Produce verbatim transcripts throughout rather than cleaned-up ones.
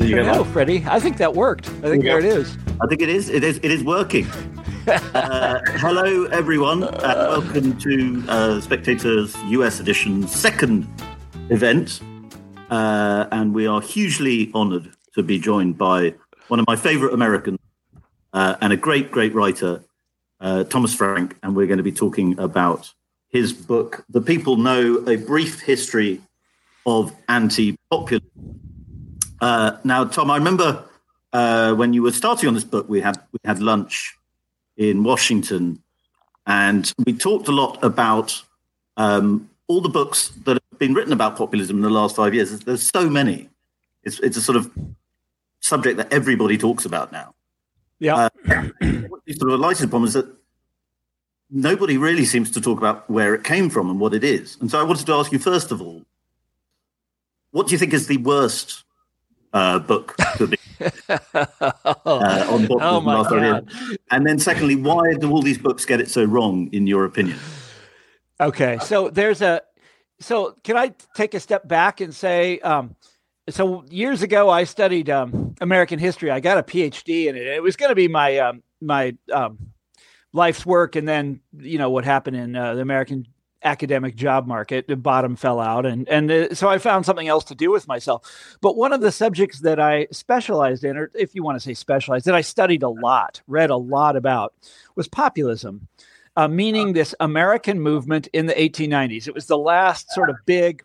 I you don't know, go. Freddie. I think that worked. I think Yeah. there it is. I think it is. It is. It is working. uh, hello, everyone, and welcome to uh, Spectator's U S edition second event. Uh, and we are hugely honoured to be joined by one of my favourite Americans uh, and a great, great writer, uh, Thomas Frank. And we're going to be talking about his book, The People Know: A Brief History of Anti-Populism. Uh, now, Tom, I remember uh, when you were starting on this book, we had we had lunch in Washington, and we talked a lot about um, all the books that have been written about populism in the last five years. There's, there's so many. It's it's a sort of subject that everybody talks about now. Yeah. Uh, what you sort of alighted upon is that nobody really seems to talk about where it came from and what it is. And so I wanted to ask you, first of all, what do you think is the worst uh, book to be uh, on populism Oh my last five God. years? And then secondly, why do all these books get it so wrong, in your opinion? Okay, so there's a, so can I take a step back and say, um, so years ago I studied um, American history. I got a P H D in it. It was going to be my um, my um, life's work, and then you know what happened in uh, the American academic job market. The bottom fell out, and and uh, so I found something else to do with myself. But one of the subjects that I specialized in, or if you want to say specialized, that I studied a lot, read a lot about, was populism. Uh, meaning this American movement in the eighteen nineties. It was the last sort of big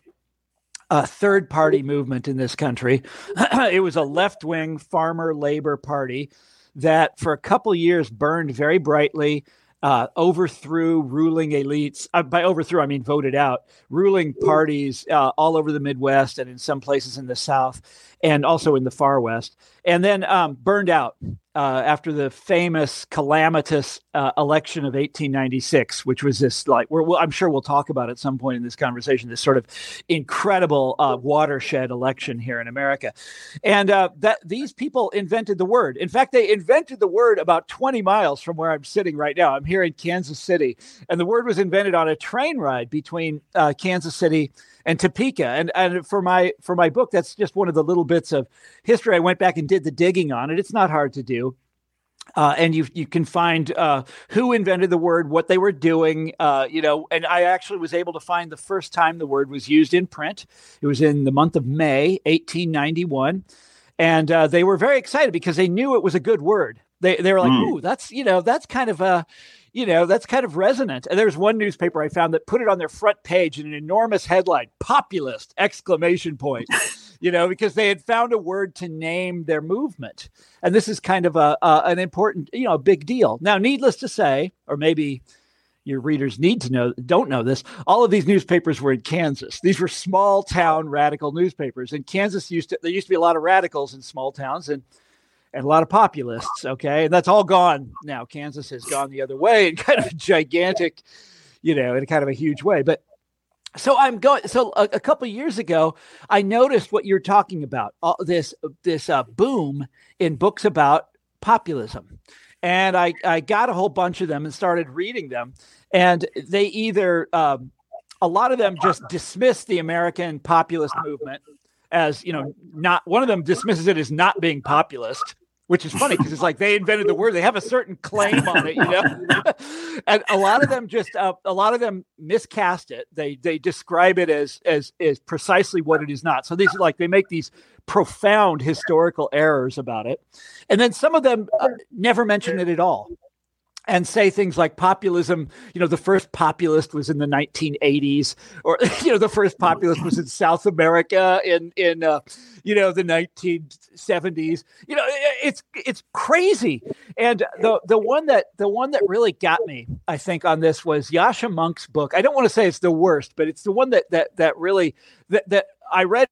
uh, third-party movement in this country. It was a left-wing farmer labor party that for a couple years burned very brightly, uh, overthrew ruling elites. Uh, by overthrew, I mean voted out ruling parties uh, all over the Midwest and in some places in the South and also in the far West. And then um, burned out uh, after the famous calamitous uh, election of eighteen ninety-six, which was this like, we're, well, I'm sure we'll talk about at some point in this conversation, this sort of incredible uh, watershed election here in America. And uh, that these people invented the word. In fact, they invented the word about twenty miles from where I'm sitting right now. I'm here in Kansas City, and the word was invented on a train ride between uh, Kansas City and Topeka. And and for my for my book, that's just one of the little bits of history I went back and did the digging on it. It's not hard to do. Uh, and you you can find uh, who invented the word, what they were doing, uh, you know, and I actually was able to find the first time the word was used in print. It was in the month of May, eighteen ninety-one. And uh, they were very excited because they knew it was a good word. They they were like, Mm. ooh, that's, you know, that's kind of a, you know, that's kind of resonant. And there's one newspaper I found that put it on their front page in an enormous headline, populist, exclamation point, you know, because they had found a word to name their movement. And this is kind of a, a an important, you know, big deal. Now, needless to say, or maybe your readers need to know, don't know this, all of these newspapers were in Kansas. These were small town radical newspapers. And Kansas used to, there used to be a lot of radicals in small towns and and a lot of populists. Okay. And that's all gone now. Kansas has gone the other way in kind of a gigantic, you know, in kind of a huge way. But so I'm going, so a, a couple of years ago, I noticed what you're talking about, all this, this uh, boom in books about populism. And I, I got a whole bunch of them and started reading them. And they either, um, a lot of them just dismiss the American populist movement as, you know, not, one of them dismisses it as not being populist, which is funny because it's like they invented the word. They have a certain claim on it, you know. And a lot of them just, uh, a lot of them miscast it. They they describe it as as as precisely what it is not. So these are like they make these profound historical errors about it, and then some of them uh, never mention it at all. And say things like populism, you know, the first populist was in the nineteen eighties, or, you know, the first populist was in South America in, in uh, you know, the nineteen seventies. You know, it's it's crazy. And the the one that the one that really got me, I think, on this was Yascha Mounk's book. I don't want to say it's the worst, but it's the one that that that really that that I read.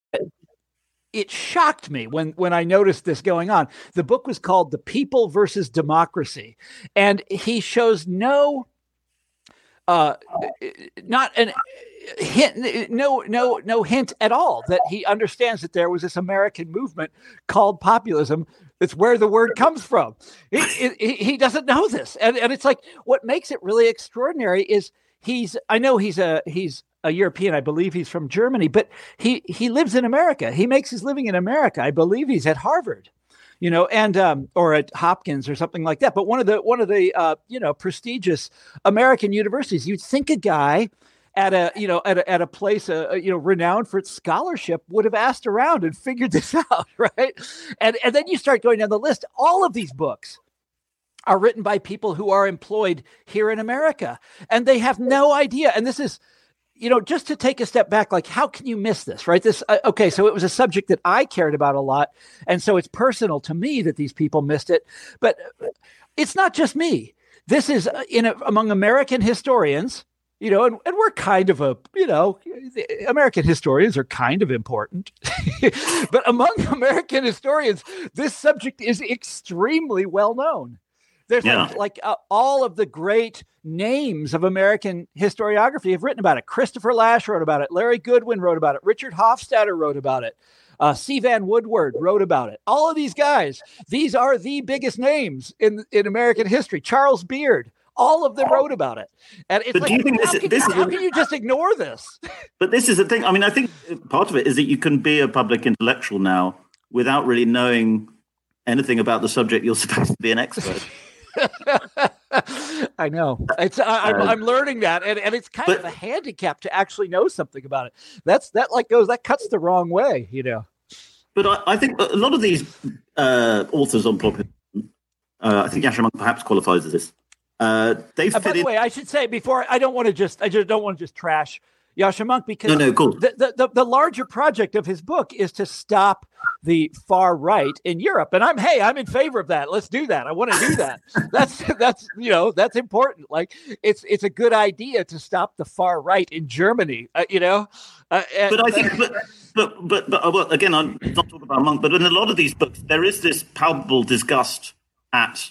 It shocked me when, when I noticed this going on. The book was called The People versus Democracy. And he shows no, uh, not an hint, no, no, no hint at all that he understands that there was this American movement called populism. It's where the word comes from. He, he, he doesn't know this. And, and it's like, what makes it really extraordinary is he's, I know he's a, he's, a European. I believe he's from Germany, but he he lives in America. He makes his living in America. I believe he's at Harvard, you know, and um, or at Hopkins or something like that. But one of the one of the uh, you know prestigious American universities. You'd think a guy at a you know at a, at a place uh, you know renowned for its scholarship would have asked around and figured this out, right? And and then you start going down the list. All of these books are written by people who are employed here in America, and they have no idea. And this is, you know, just to take a step back, like, how can you miss this, right? This, uh, okay, so it was a subject that I cared about a lot, and so it's personal to me that these people missed it. But it's not just me. This is uh, in a, among American historians, you know, and, and we're kind of a, you know, American historians are kind of important. But among American historians, this subject is extremely well known. There's yeah. like, like uh, all of the great names of American historiography have written about it. Christopher Lasch wrote about it. Larry Goodwin wrote about it. Richard Hofstadter wrote about it. Uh, C. Van Woodward wrote about it. All of these guys, these are the biggest names in, in American history. Charles Beard, all of them wrote about it. And it's but like, do you think how, this, can, this you, is, how can you just ignore this? But this is the thing. I mean, I think part of it is that you can be a public intellectual now without really knowing anything about the subject you're supposed to be an expert. I know. It's I, I'm, Uh, I'm learning that, and, and it's kind but- of a handicap to actually know something about it. That's that like goes that cuts the wrong way, you know. But I, I think a lot of these uh, authors on populism, uh, I think Yascha Mounk perhaps qualifies as this. Uh, they Uh, fit by the in. way, I should say before I don't want to just I just don't want to just trash Yascha Mounk because No, no, cool. the, the, the, the larger project of his book is to stop the far right in Europe. And I'm, hey, I'm in favor of that. Let's do that. I want to do that. That's, that's, you know, that's important. Like it's, it's a good idea to stop the far right in Germany, uh, you know? Uh, and, But I think, but, but, but, but uh, well, again, I'm not talking about Monk, but in a lot of these books, there is this palpable disgust at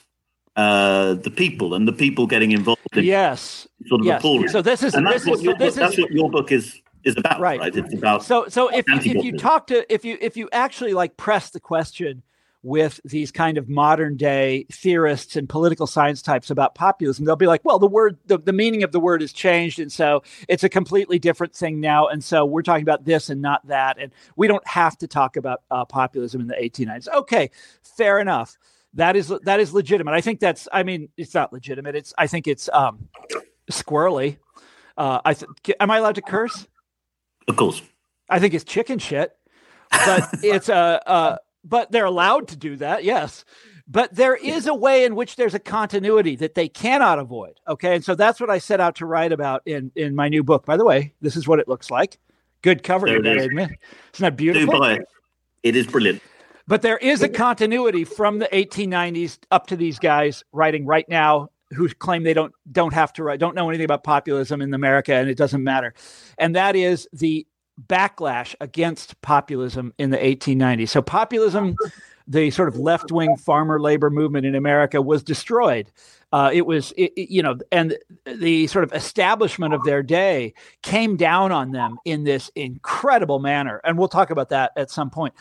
uh, the people and the people getting involved in yes. sort of yes. appalling. So this is, and that's, this what, is, your so this book, that's is, what your book is is about, Right. right? It's about So, so if, if you anti-populism. talk to, if you, if you actually like press the question with these kind of modern day theorists and political science types about populism, they'll be like, well, the word, the, the meaning of the word has changed. And so it's a completely different thing now. And so we're talking about this and not that. And we don't have to talk about uh, populism in the eighteen nineties. Okay, fair enough. That is, that is legitimate. I think that's, I mean, it's not legitimate. It's, I think it's um, squirrely. Uh, I th- am I allowed to curse? Of course. I think it's chicken shit, but it's a, uh, uh, but they're allowed to do that. Yes. But there is a way in which there's a continuity that they cannot avoid. Okay. And so that's what I set out to write about in, in my new book. By the way, this is what it looks like. Good cover. There You it gotta is. admit. Isn't that Do beautiful? buy it. It is brilliant. But there is a continuity from the eighteen nineties up to these guys writing right now who claim they don't don't have to write, don't know anything about populism in America, and it doesn't matter. And that is the backlash against populism in the eighteen nineties. So populism, the sort of left-wing farmer labor movement in America, was destroyed. Uh, it was, it, it- you know, and the sort of establishment of their day came down on them in this incredible manner. And we'll talk about that at some point.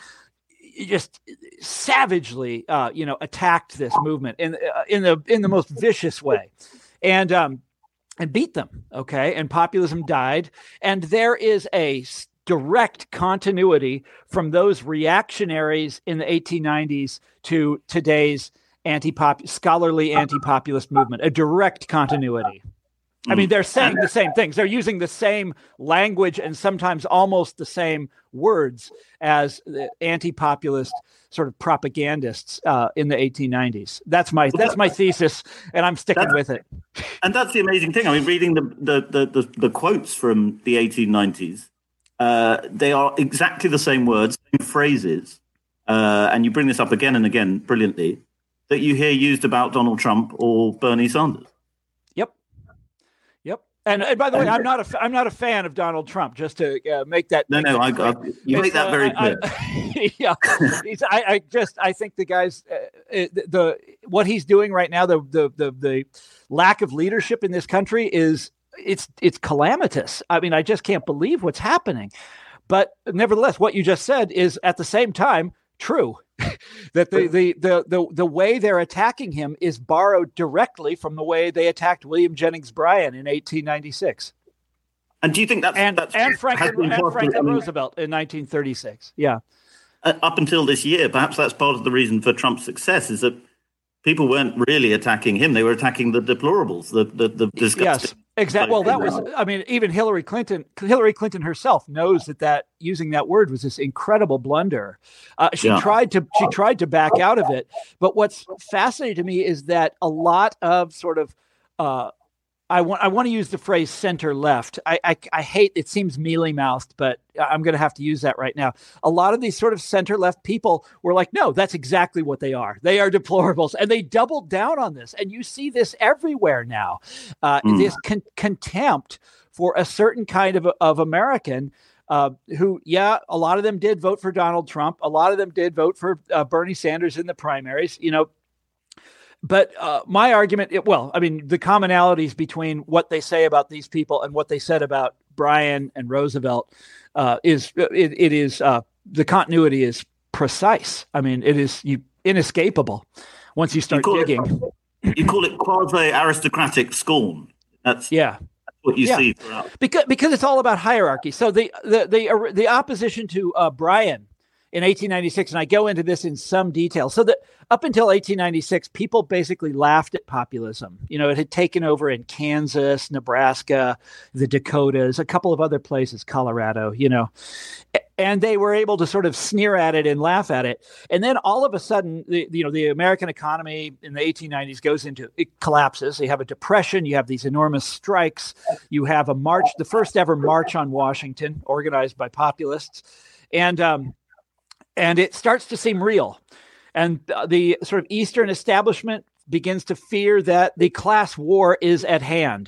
Just savagely, uh, you know, attacked this movement in uh, in the in the most vicious way, and um, and beat them. Okay, and populism died, and there is a s- direct continuity from those reactionaries in the eighteen nineties to today's anti-pop scholarly anti-populist movement. A direct continuity. I mean, they're saying the same things. They're using the same language and sometimes almost the same words as the anti-populist sort of propagandists uh, in the eighteen nineties. That's my that's my thesis, and I'm sticking That's- with it. And that's the amazing thing. I mean, reading the the the, the, the quotes from the eighteen nineties, uh, they are exactly the same words, same phrases, uh, and you bring this up again and again brilliantly, that you hear used about Donald Trump or Bernie Sanders. Yep, yep. And, and by the way, I'm not a f- I'm not a fan of Donald Trump. Just to uh, make that No, make no, that I, clear. I, you make It's, that uh, very I- clear. I- yeah, He's- I, I just I think the guys uh, the, the what he's doing right now, the, the the the lack of leadership in this country is it's it's calamitous. I mean, I just can't believe what's happening. But nevertheless, what you just said is at the same time true. that the, the the the the way they're attacking him is borrowed directly from the way they attacked William Jennings Bryan in eighteen ninety-six. And do you think that's and that's, and Franklin, and Franklin I mean, Roosevelt in nineteen thirty-six? Yeah. Uh, up until this year, perhaps that's part of the reason for Trump's success is that people weren't really attacking him; they were attacking the deplorables, the the, the disgusting. Yes, exactly. Well, that was. I mean, even Hillary Clinton, Hillary Clinton herself knows that that using that word was this incredible blunder. Uh, she yeah. tried to she tried to back out of it, but what's fascinating to me is that a lot of sort of. Uh, I want I want to use the phrase center left. I, I I hate it seems mealy mouthed, but I'm going to have to use that right now. A lot of these sort of center left people were like, no, that's exactly what they are. They are deplorables, and they doubled down on this. And you see this everywhere now. Uh, mm. This con- contempt for a certain kind of of American. Uh, who, yeah, a lot of them did vote for Donald Trump. A lot of them did vote for uh, Bernie Sanders in the primaries. You know. But uh, my argument, it, well, I mean, the commonalities between what they say about these people and what they said about Bryan and Roosevelt uh, is it, it is uh, the continuity is precise. I mean, it is you, inescapable once you start you digging. It, you call it quasi-aristocratic scorn. That's yeah. That's what you yeah. see throughout. Because because it's all about hierarchy. So the the the, the opposition to uh, Bryan in eighteen ninety-six, and I go into this in some detail. So that up until eighteen ninety-six, people basically laughed at populism. You know, it had taken over in Kansas, Nebraska, the Dakotas, a couple of other places, Colorado, you know, and they were able to sort of sneer at it and laugh at it. And then all of a sudden, the, you know, the American economy in the eighteen nineties goes into, it collapses. You have a depression. You have these enormous strikes. You have a march, the first ever march on Washington organized by populists. And, um, And it starts to seem real. And the sort of Eastern establishment begins to fear that the class war is at hand.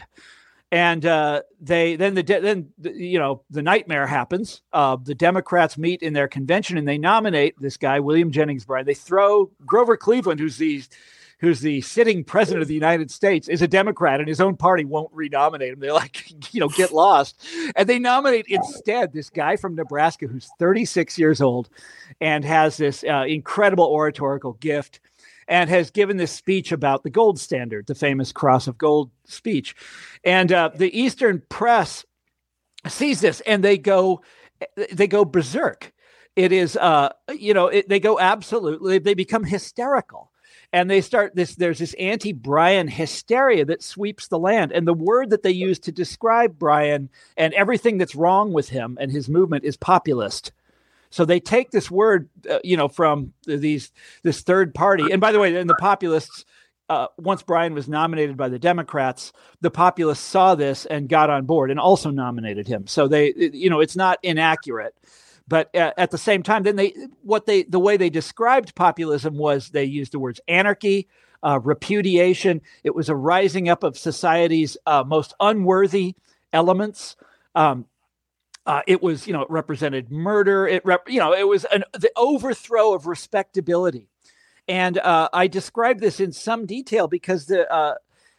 And uh, they then the then the, you know the nightmare happens. Uh, the Democrats meet in their convention and they nominate this guy, William Jennings Bryan. They throw Grover Cleveland, who's the who's the sitting president of the United States, is a Democrat, and his own party won't renominate him. They're like, you know, get lost. And they nominate instead this guy from Nebraska who's thirty-six years old and has this uh, incredible oratorical gift and has given this speech about the gold standard, the famous Cross of Gold speech. And uh, the Eastern press sees this and they go, they go berserk. It is, uh, you know, it, they go absolutely, they become hysterical. And they start this, there's this anti-Bryan hysteria that sweeps the land. And the word that they use to describe Bryan and everything that's wrong with him and his movement is populist. So they take this word, uh, you know, from these, this third party. And by the way, then the populists, uh, once Bryan was nominated by the Democrats, the populists saw this and got on board and also nominated him. So they, you know, it's not inaccurate. But uh, at the same time, then they what they the way they described populism was they used the words anarchy, uh, repudiation. It was a rising up of society's uh, most unworthy elements. Um, uh, it was, you know, it represented murder. It rep, you know, it was an, the overthrow of respectability. And uh, I described this in some detail because the uh,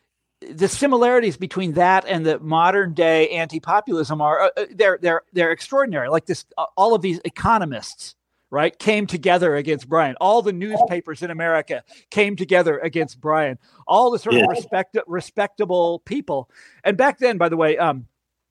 the similarities between that and the modern day anti-populism are uh, they're they're they're extraordinary. Like this, uh, all of these economists, right, came together against Bryan. All the newspapers in America came together against Bryan. All the sort yeah. of respect respectable people. And back then, by the way, um,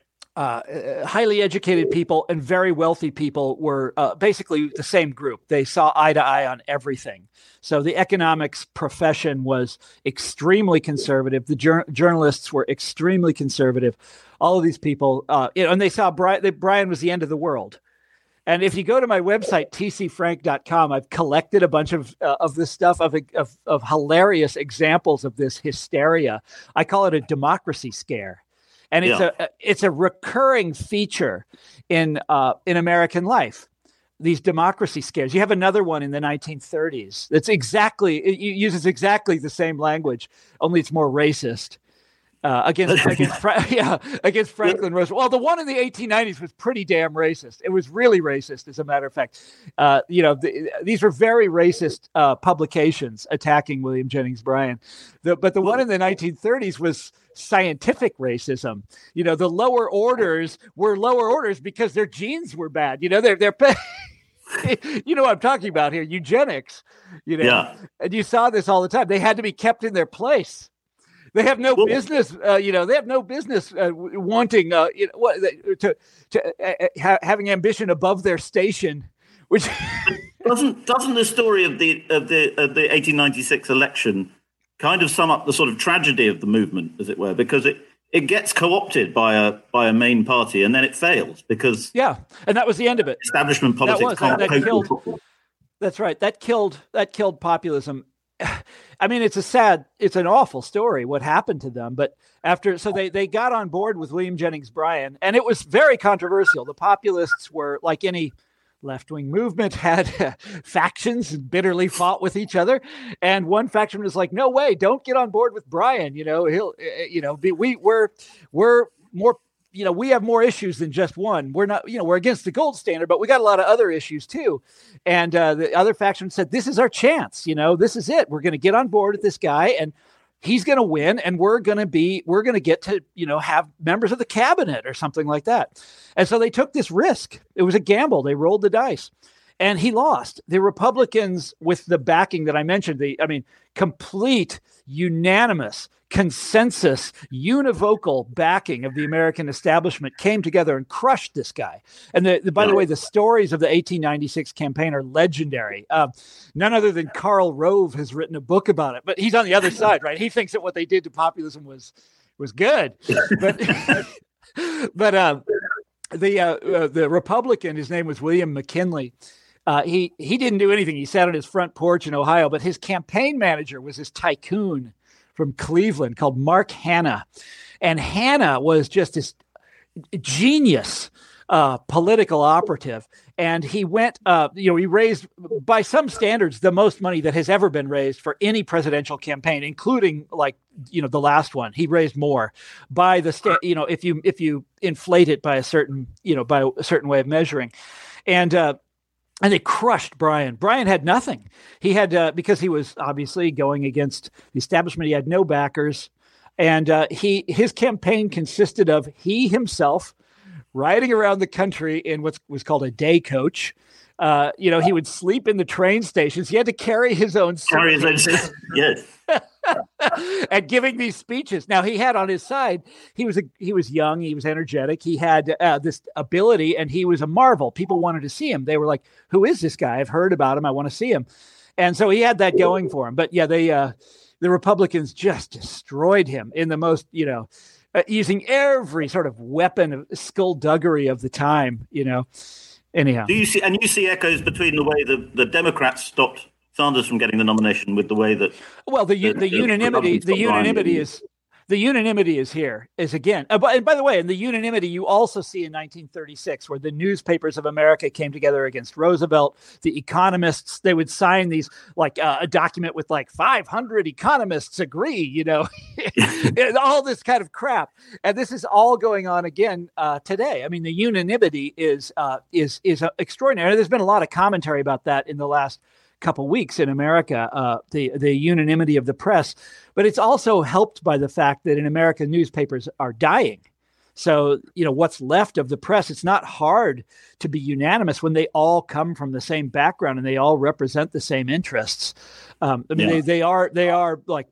uh, highly educated people and very wealthy people were uh, basically the same group. They saw eye to eye on everything. So the economics profession was extremely conservative. The jur- journalists were extremely conservative. All of these people, uh, you know, and they saw Bryan, that Bryan was the end of the world. And if you go to my website, t c frank dot com, I've collected a bunch of uh, of this stuff, of, of of hilarious examples of this hysteria. I call it a democracy scare. And it's yeah. a it's a recurring feature in uh, in American life. These democracy scares. You have another one in the nineteen thirties. That's exactly it uses exactly the same language, only it's more racist uh, against against yeah against Franklin Roosevelt. Well, the one in the eighteen nineties was pretty damn racist. It was really racist, as a matter of fact. Uh, you know, the, these were very racist uh, publications attacking William Jennings Bryan. The, but the one in the nineteen thirties was scientific racism. You know, the lower orders were lower orders because their genes were bad. You know, they're they're you know what I'm talking about here, eugenics. You know, yeah. And you saw this all the time. They had to be kept in their place. They have no Well, business, uh, you know. They have no business uh, wanting, uh, you know, what, to to uh, ha- having ambition above their station. Which doesn't doesn't the story of the of the of the eighteen ninety-six election kind of sum up the sort of tragedy of the movement, as it were, because it. It gets co-opted by a by a main party, and then it fails because yeah, and that was the end of it. Establishment politics that was, can't that, that cope killed, with That's right. That killed that killed populism. I mean, it's a sad, it's an awful story what happened to them. But after, so they they got on board with William Jennings Bryan, and it was very controversial. The populists were like any left-wing movement had uh, factions and bitterly fought with each other. And one faction was like, no way, don't get on board with Bryan. You know, he'll, uh, you know, be, we we're, we're more, you know, we have more issues than just one. We're not, you know, we're against the gold standard, but we got a lot of other issues too. And uh, the other faction said, this is our chance. You know, this is it. We're going to get on board with this guy and he's going to win, and we're going to be, we're going to get to, you know, have members of the cabinet or something like that. And so they took this risk. It was a gamble. They rolled the dice, and he lost. The Republicans, with the backing that I mentioned, the, I mean, complete, unanimous, consensus, univocal backing of the American establishment came together and crushed this guy. And the, the, by the way, the stories of the eighteen ninety-six campaign are legendary. Um, none other than Karl Rove has written a book about it, but he's on the other side, right? He thinks that what they did to populism was was good, but but uh, the uh, uh, the Republican, his name was William McKinley. Uh, he he didn't do anything. He sat on his front porch in Ohio, but his campaign manager was this tycoon from Cleveland called Mark Hanna. And Hanna was just this genius uh, political operative. And he went, uh, you know, he raised, by some standards, the most money that has ever been raised for any presidential campaign, including like, you know, the last one. He raised more by the, sta- you know, if you if you inflate it by a certain, you know, by a certain way of measuring. And, uh, And they crushed Bryan. Bryan had nothing. He had, uh, because he was obviously going against the establishment, he had no backers. And uh, he his campaign consisted of he himself riding around the country in what was called a day coach. Uh, you know, he would sleep in the train stations. He had to carry his own carry his own, yes. and giving these speeches. Now he had on his side, he was a, he was young, he was energetic, he had uh, this ability, and he was a marvel. People wanted to see him. They were like, "Who is this guy? I've heard about him. I want to see him." And so he had that going for him. But yeah, they uh, the Republicans just destroyed him in the most, you know, uh, using every sort of weapon of skullduggery of the time. You know. Anyhow, do you see and you see echoes between the way the, the Democrats stopped Sanders from getting the nomination with the way that well the the, the, the unanimity the unanimity is the unanimity is here is again uh, but, and by the way, in the unanimity you also see in nineteen thirty-six where the newspapers of America came together against Roosevelt. The economists, they would sign these like uh, a document with like five hundred economists agree, you know, all this kind of crap. And this is all going on again uh, today. I mean, the unanimity is uh, is is uh, extraordinary. There's been a lot of commentary about that in the last couple weeks in America, uh, the the unanimity of the press, but it's also helped by the fact that in America newspapers are dying. So, you know, what's left of the press, it's not hard to be unanimous when they all come from the same background and they all represent the same interests. Um, I mean, yeah. they, they are they are like,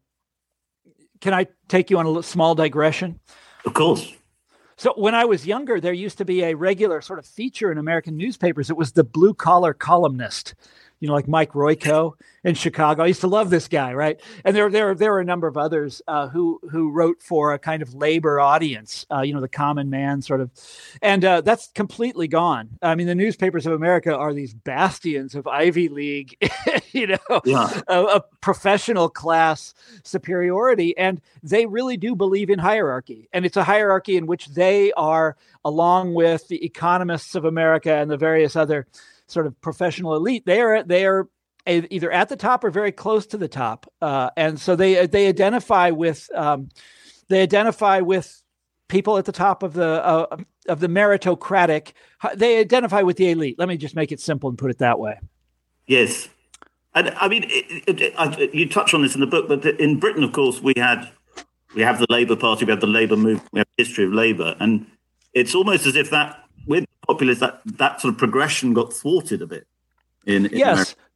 can I take you on a small digression? Of course. So when I was younger, there used to be a regular sort of feature in American newspapers. It was the blue collar columnist. You know, like Mike Royko in Chicago. I used to love this guy, right? And there, there, there were a number of others uh, who who wrote for a kind of labor audience, uh, you know, the common man sort of. And uh, that's completely gone. I mean, the newspapers of America are these bastions of Ivy League, you know, yeah. a, a professional class superiority. And they really do believe in hierarchy. And it's a hierarchy in which they are, along with the economists of America and the various other sort of professional elite, they are they are either at the top or very close to the top, uh, and so they they identify with um, they identify with people at the top of the uh, of the meritocratic. They identify with the elite. Let me just make it simple and put it that way. Yes, and I mean it, it, it, you touch on this in the book, but in Britain, of course, we had we have the Labour Party, we have the Labour movement, we have the history of Labour, and it's almost as if that with populists, that, that sort of progression got thwarted a bit. In, in yes, America.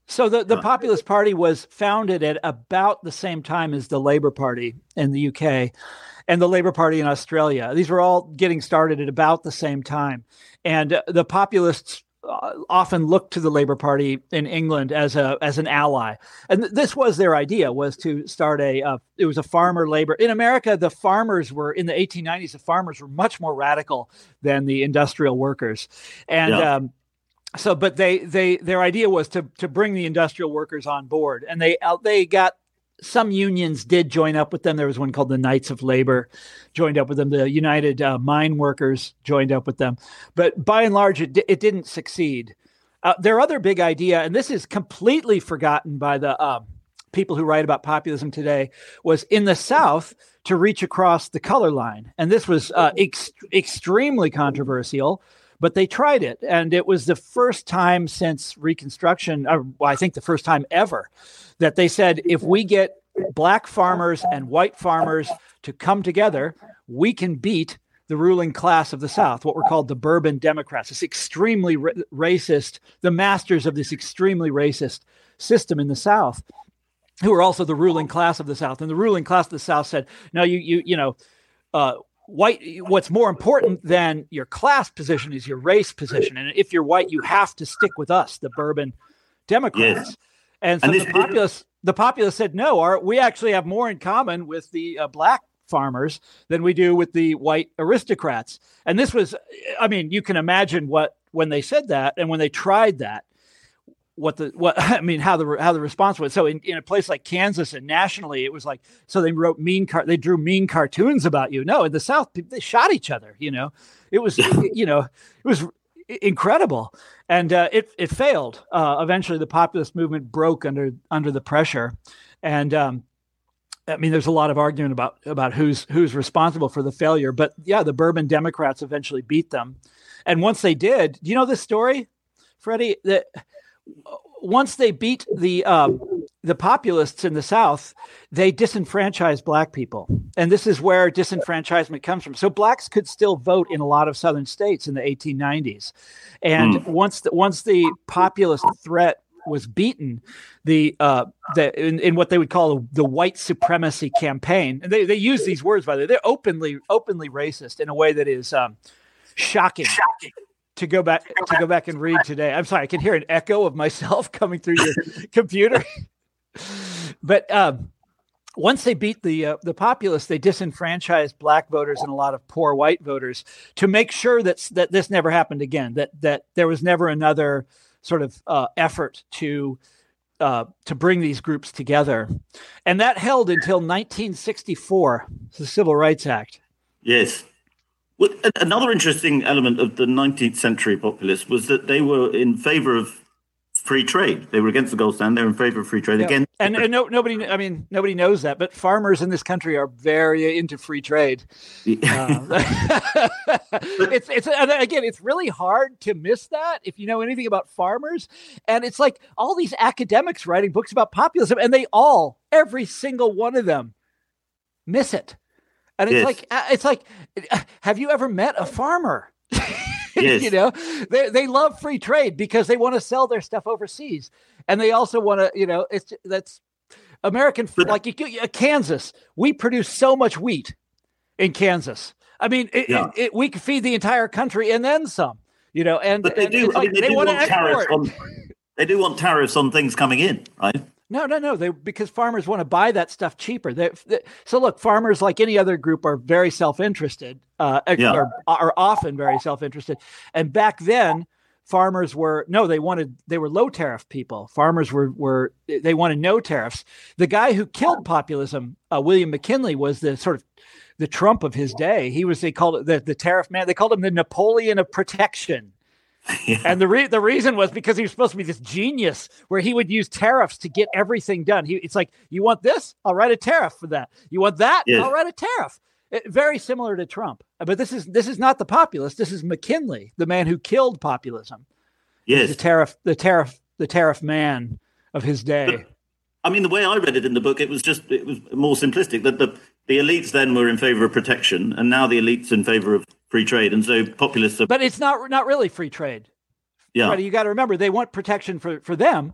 So the, the Populist Party was founded at about the same time as the Labour Party in the U K and the Labour Party in Australia. These were all getting started at about the same time. And uh, the populists uh, often looked to the Labour Party in England as a as an ally. And th- this was their idea, was to start a, uh, it was a farmer labor. In America, the farmers were, in the eighteen nineties, the farmers were much more radical than the industrial workers. And yeah. um, So, but they, they, their idea was to to bring the industrial workers on board, and they uh, they got some unions did join up with them. There was one called the Knights of Labor, joined up with them. The United uh, Mine Workers joined up with them, but by and large, it it didn't succeed. Uh, their other big idea, and this is completely forgotten by the uh, people who write about populism today, was in the South to reach across the color line, and this was uh, ex- extremely controversial. But they tried it, and it was the first time since Reconstruction, or well, I think the first time ever, that they said, if we get black farmers and white farmers to come together, we can beat the ruling class of the South, what were called the Bourbon Democrats, this extremely ra- racist, the masters of this extremely racist system in the South, who were also the ruling class of the South. And the ruling class of the South said, no, you, you, you know, uh, white, what's more important than your class position is your race position. And if you're white, you have to stick with us, the Bourbon Democrats. Yes. And so and the populists, the populists said, no, our, we actually have more in common with the uh, black farmers than we do with the white aristocrats. And this was, I mean, you can imagine what, when they said that and when they tried that, what the, what, I mean, how the, how the response was. So in, in a place like Kansas and nationally, it was like, so they wrote mean, car- they drew mean cartoons about you. No, in the South, they shot each other, you know, it was, you know, it was incredible. And uh, it, it failed. Uh, eventually the populist movement broke under, under the pressure. And um, I mean, there's a lot of argument about, about who's, who's responsible for the failure, but yeah, the Bourbon Democrats eventually beat them. And once they did, do you know this story, Freddie, that once they beat the um, the populists in the South, they disenfranchised black people. And this is where disenfranchisement comes from. So blacks could still vote in a lot of southern states in the eighteen nineties. And mm. once the, once the populist threat was beaten, the uh, the in, in what they would call the white supremacy campaign, and they, they use these words, by the way, they're openly openly racist in a way that is um, shocking. Shocking. To go back to go back and read today. I'm sorry, I can hear an echo of myself coming through your computer. But um, once they beat the uh, the populists, they disenfranchised black voters and a lot of poor white voters to make sure that that this never happened again. That that there was never another sort of uh, effort to uh, to bring these groups together, and that held until nineteen sixty-four, the Civil Rights Act. Yes. Well, another interesting element of the nineteenth century populists was that they were in favor of free trade. They were against the gold standard. They were in favor of free trade. Yeah. Again, and, and no, nobody, I mean, nobody knows that, but farmers in this country are very into free trade. uh, it's, it's, again, it's really hard to miss that if you know anything about farmers. And it's like all these academics writing books about populism, and they all, every single one of them, miss it. And it's yes. like, it's like, have you ever met a farmer? Yes. You know, they they love free trade because they want to sell their stuff overseas. And they also want to, you know, it's that's American, but, like Kansas, we produce so much wheat in Kansas. I mean, it, yeah. it, it, we could feed the entire country and then some, you know, and, but they and do, I like mean, they, they do want want to tariffs export. on, they do want tariffs on things coming in, right? No, no, no. They because farmers want to buy that stuff cheaper. They, they, so look, farmers, like any other group, are very self-interested, uh, yeah. are, are often very self-interested. And back then, farmers were no, they wanted they were low tariff people. Farmers were were they wanted no tariffs. The guy who killed populism, uh, William McKinley, was the sort of the Trump of his day. He was they called it the, the tariff man. They called him the Napoleon of protection. Yeah. And the re- the reason was because he was supposed to be this genius where he would use tariffs to get everything done. He, it's like, you want this? I'll write a tariff for that. You want that? Yes. I'll write a tariff. It, very similar to Trump. But this is this is not the populist. This is McKinley, the man who killed populism. Yes, the tariff, the tariff, the tariff man of his day. But, I mean, the way I read it in the book, it was just it was more simplistic. That the the elites then were in favor of protection, and now the elites in favor of free trade, and so populists are... But it's not not really free trade. Yeah. Right, you got to remember, they want protection for, for them,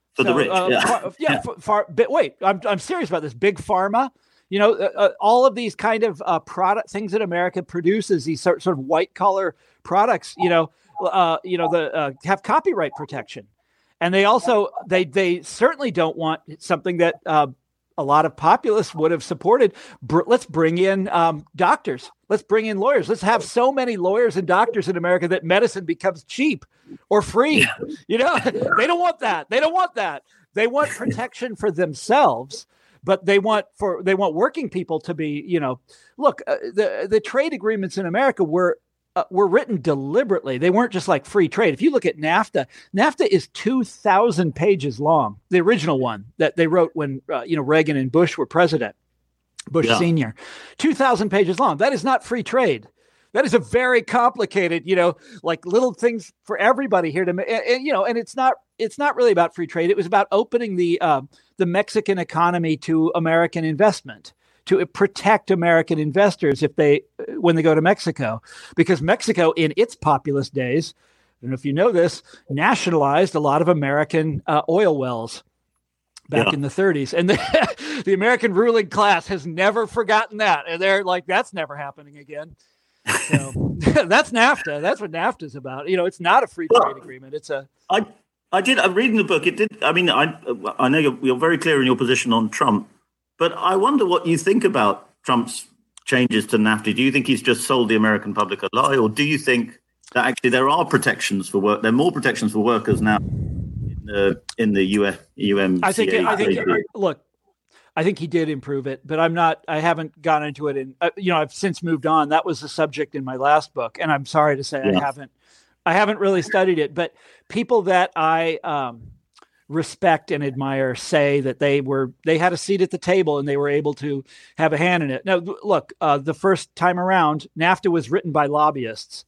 For so, the rich, uh, yeah. Far, yeah, yeah. Far, far, but wait, I'm I'm serious about this. Big pharma, you know, uh, uh, all of these kind of uh, product things that America produces, these sort, sort of white collar products, you know, uh, you know, the uh, have copyright protection, and they also they they certainly don't want something that uh, a lot of populists would have supported. Br- let's bring in um, doctors. Let's bring in lawyers. Let's have so many lawyers and doctors in America that medicine becomes cheap or free. You know, they don't want that. They don't want that. They want protection for themselves, but they want for they want working people to be, you know, look, uh, the the trade agreements in America were uh, were written deliberately. They weren't just like free trade. If you look at NAFTA, NAFTA is two thousand pages long. The original one that they wrote when uh, you know Reagan and Bush were president, Bush yeah. Senior, two thousand pages long. That is not free trade. That is a very complicated, you know, like little things for everybody here to, and, and, you know, and it's not, it's not really about free trade. It was about opening the, uh, the Mexican economy to American investment, to protect American investors if they, when they go to Mexico, because Mexico in its populist days, I don't know if you know this, nationalized a lot of American uh, oil wells back yeah. in the thirties. And the, the American ruling class has never forgotten that. And they're like, that's never happening again. So that's NAFTA. That's what NAFTA is about. You know, it's not a free trade well, agreement. It's a. I I did. I'm reading the book. It did. I mean, I I know you're, you're very clear in your position on Trump, but I wonder what you think about Trump's changes to NAFTA. Do you think he's just sold the American public a lie, or do you think that actually there are protections for work? There are more protections for workers now in the in the U S U M C A. I think. I think. Look. I think he did improve it, but I'm not, I haven't gone into it. And, uh, you know, I've since moved on. That was the subject in my last book. And I'm sorry to say yeah. I haven't, I haven't really studied it, but people that I um, respect and admire say that they were, they had a seat at the table and they were able to have a hand in it. Now, look, uh, the first time around, NAFTA was written by lobbyists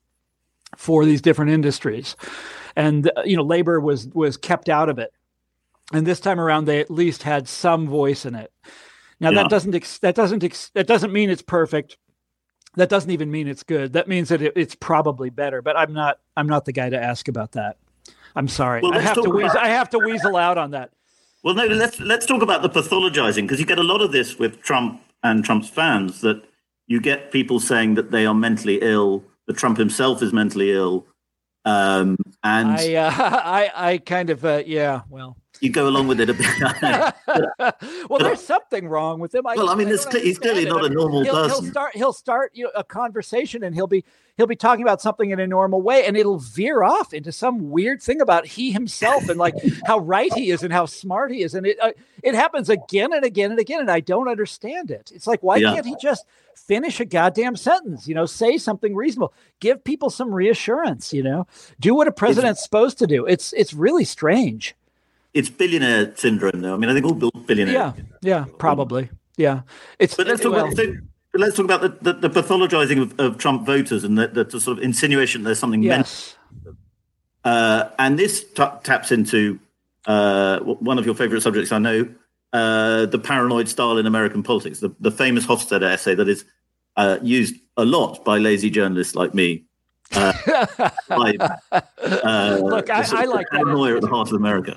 for these different industries. And, uh, you know, labor was, was kept out of it. And this time around, they at least had some voice in it. Now yeah. that doesn't ex- that doesn't ex- that doesn't mean it's perfect. That doesn't even mean it's good. That means that it, it's probably better. But I'm not I'm not the guy to ask about that. I'm sorry. Well, I have to weasel, about- I have to weasel out on that. Well, no. Let's let's talk about the pathologizing, because you get a lot of this with Trump and Trump's fans. That you get people saying that they are mentally ill. That Trump himself is mentally ill. Um, and I uh, I I kind of uh, yeah well. You go along with it a bit. Well, there's something wrong with him. I, well, I mean, I he's clearly not a normal he'll, person. He'll start. He'll start you know, a conversation, and he'll be he'll be talking about something in a normal way, and it'll veer off into some weird thing about he himself and like how right he is and how smart he is, and it uh, it happens again and again and again, and I don't understand it. It's like, why yeah. can't he just finish a goddamn sentence? You know, say something reasonable, give people some reassurance. You know, do what a president's it's, supposed to do. It's it's really strange. It's billionaire syndrome, though. I mean, I think all billionaires. Yeah, yeah, probably. Yeah, it's. But let's talk well, about. So, let's talk about the, the, the pathologizing of, of Trump voters and the, the, the sort of insinuation there's something yes. mental. Uh, and this t- taps into uh, one of your favorite subjects, I know, uh, the paranoid style in American politics, the, the famous Hofstadter essay that is uh, used a lot by lazy journalists like me. Uh, by, uh, Look, I, I like that. Paranoia at the heart of America.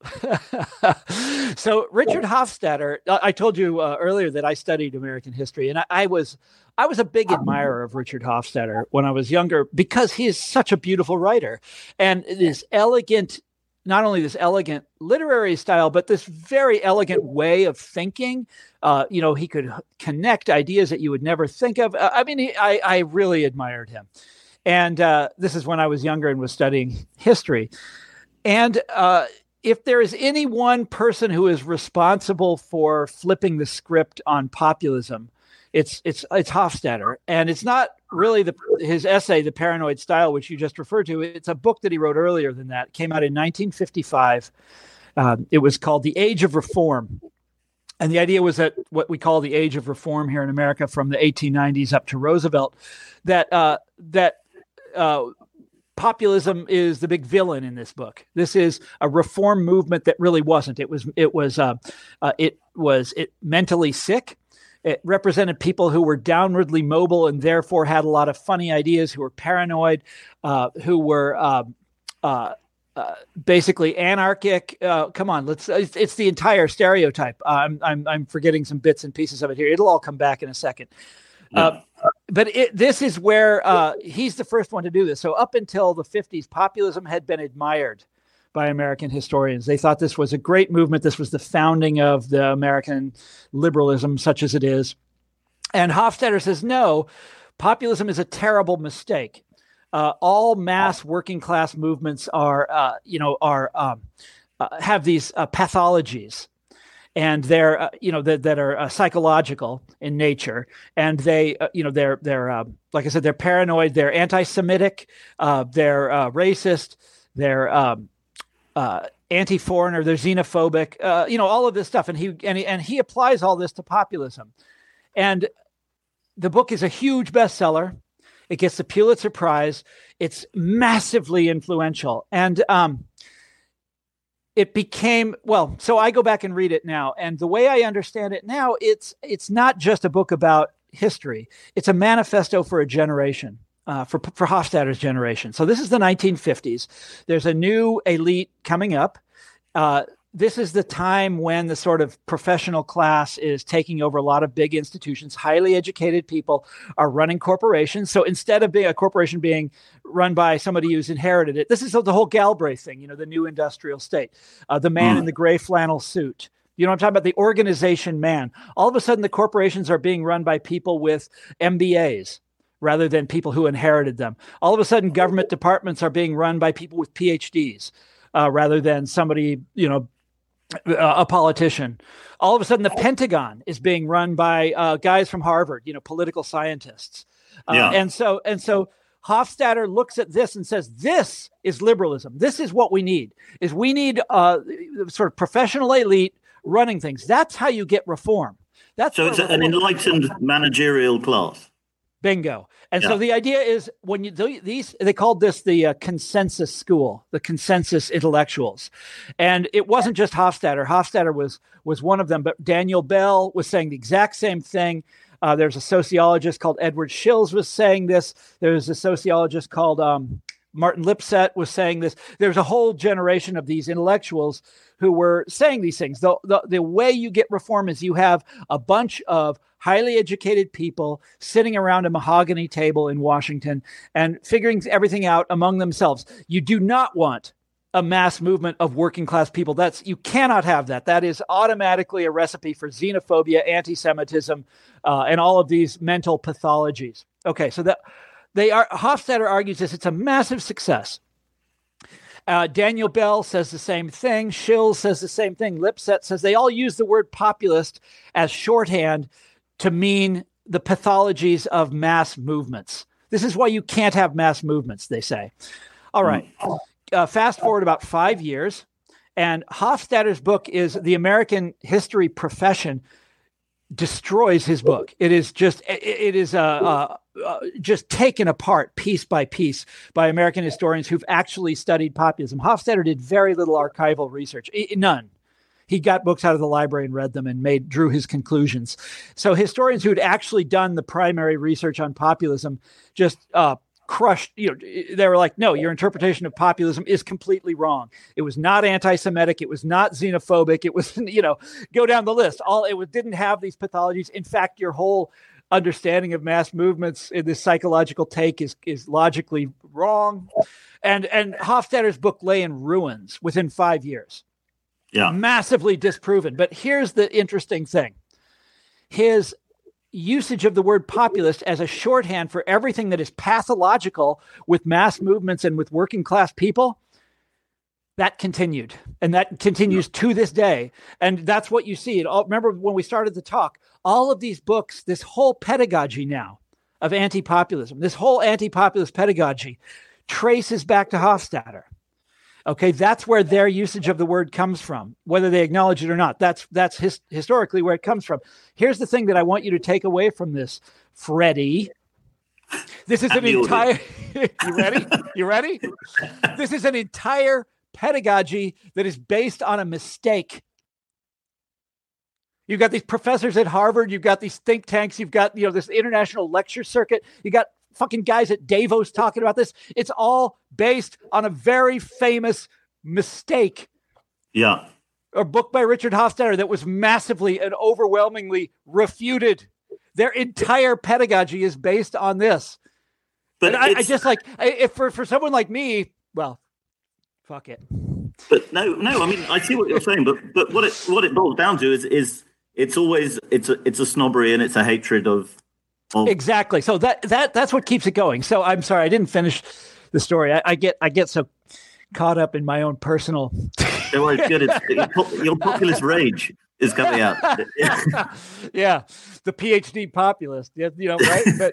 So Richard Hofstadter, I told you uh, earlier that I studied American history, and I, I was I was a big admirer of Richard Hofstadter when I was younger because he is such a beautiful writer, and this elegant, not only this elegant literary style, but this very elegant way of thinking. Uh, you know, he could connect ideas that you would never think of. I mean, he, I I really admired him, and uh, this is when I was younger and was studying history, and. Uh, If there is any one person who is responsible for flipping the script on populism, it's it's it's Hofstadter, and it's not really the his essay, The Paranoid Style, which you just referred to. It's a book that he wrote earlier than that. It came out in nineteen fifty-five. Um, it was called The Age of Reform, and the idea was that what we call the Age of Reform here in America, from the eighteen nineties up to Roosevelt, that uh, that. Uh, Populism is the big villain in this book. This is a reform movement that really wasn't. It was. It was. Uh, uh, it was. It mentally sick. It represented people who were downwardly mobile and therefore had a lot of funny ideas, who were paranoid, uh, who were uh, uh, uh, basically anarchic. Uh, come on, let's. It's, it's the entire stereotype. Uh, I'm I'm I'm forgetting some bits and pieces of it here. It'll all come back in a second. Yeah. Uh, but it, this is where uh, he's the first one to do this. So up until the fifties, populism had been admired by American historians. They thought this was a great movement. This was the founding of the American liberalism, such as it is. And Hofstadter says, no, populism is a terrible mistake. Uh, all mass working class movements are, uh, you know, are um, uh, have these uh, pathologies. And they're, uh, you know, that, that are uh, psychological in nature, and they, uh, you know, they're they're uh, like I said, they're paranoid, they're anti-Semitic, uh, they're uh, racist, they're um, uh, anti-foreigner, they're xenophobic, uh, you know, all of this stuff, and he and he, and he applies all this to populism, and the book is a huge bestseller. It gets the Pulitzer Prize. It's massively influential, and um, it became, well, so I go back and read it now. And the way I understand it now, it's it's not just a book about history. It's a manifesto for a generation, uh, for, for Hofstadter's generation. So this is the nineteen fifties. There's a new elite coming up. Uh, this is the time when the sort of professional class is taking over a lot of big institutions. Highly educated people are running corporations. So instead of being a corporation being run by somebody who's inherited it, this is the whole Galbraith thing, you know, the new industrial state, uh, the man mm. in the gray flannel suit. You know, I'm talking about the organization man. All of a sudden, the corporations are being run by people with M B As rather than people who inherited them. All of a sudden, government departments are being run by people with P H Ds uh, rather than somebody, you know, a politician. All of a sudden, the Pentagon is being run by uh, guys from Harvard, you know, political scientists. Uh, yeah. And so, and so Hofstadter looks at this and says, this is liberalism. This is what we need, is we need uh, sort of professional elite running things. That's how you get reform. That's so it's an enlightened managerial class. Bingo. And yeah. so the idea is when you do these, they called this the uh, consensus school, the consensus intellectuals. And it wasn't just Hofstadter. Hofstadter was was one of them, but Daniel Bell was saying the exact same thing. Uh, there's a sociologist called Edward Shills was saying this. There's a sociologist called um, Martin Lipset was saying this. There's a whole generation of these intellectuals who were saying these things. The, the, the way you get reform is you have a bunch of highly educated people sitting around a mahogany table in Washington and figuring everything out among themselves. You do not want a mass movement of working class people. That's, you cannot have that. That is automatically a recipe for xenophobia, anti-Semitism, uh, and all of these mental pathologies. Okay, so that they are. Hofstadter argues this. It's a massive success. Uh, Daniel Bell says the same thing. Shills says the same thing. Lipset says they all use the word populist as shorthand to mean the pathologies of mass movements. This is why you can't have mass movements, they say. All right. Uh, fast forward about five years, and Hofstadter's book is The American History Profession destroys his book. It is just, it, it is uh, uh, uh, just taken apart piece by piece by American historians who've actually studied populism. Hofstadter did very little archival research, I, none. He got books out of the library and read them and made drew his conclusions. So historians who had actually done the primary research on populism just uh, crushed, you know, they were like, no, your interpretation of populism is completely wrong. It was not anti-Semitic. It was not xenophobic. It was, you know, go down the list. All it was, didn't have these pathologies. In fact, your whole understanding of mass movements in this psychological take is, is logically wrong. And, and Hofstadter's book lay in ruins within five years. Yeah. Massively disproven. But here's the interesting thing. His usage of the word populist as a shorthand for everything that is pathological with mass movements and with working class people, that continued. And that continues to this day. And that's what you see. It all, remember when we started the talk, all of these books, this whole pedagogy now of anti-populism, this whole anti-populist pedagogy traces back to Hofstadter. Okay, that's where their usage of the word comes from, whether they acknowledge it or not. That's that's his, historically where it comes from. Here's the thing that I want you to take away from this, Freddie. This is an entire. You ready? You ready? This is an entire pedagogy that is based on a mistake. You've got these professors at Harvard. You've got these think tanks. You've got, you know, this international lecture circuit. You got fucking guys at Davos talking about this. It's all based on a very famous mistake. Yeah. A book by Richard Hofstadter that was massively and overwhelmingly refuted. Their entire pedagogy is based on this. But I, I just like, I, if for, for someone like me, well, fuck it. But no, no, I mean, I see what you're saying, but but what it what it boils down to is is it's always it's a it's a snobbery and it's a hatred of, of exactly. So that that that's what keeps it going. So I'm sorry, I didn't finish the story. I, I get I get so caught up in my own personal. It was good. It's, your populist rage is coming out. Yeah, the PhD populist. You know, right? But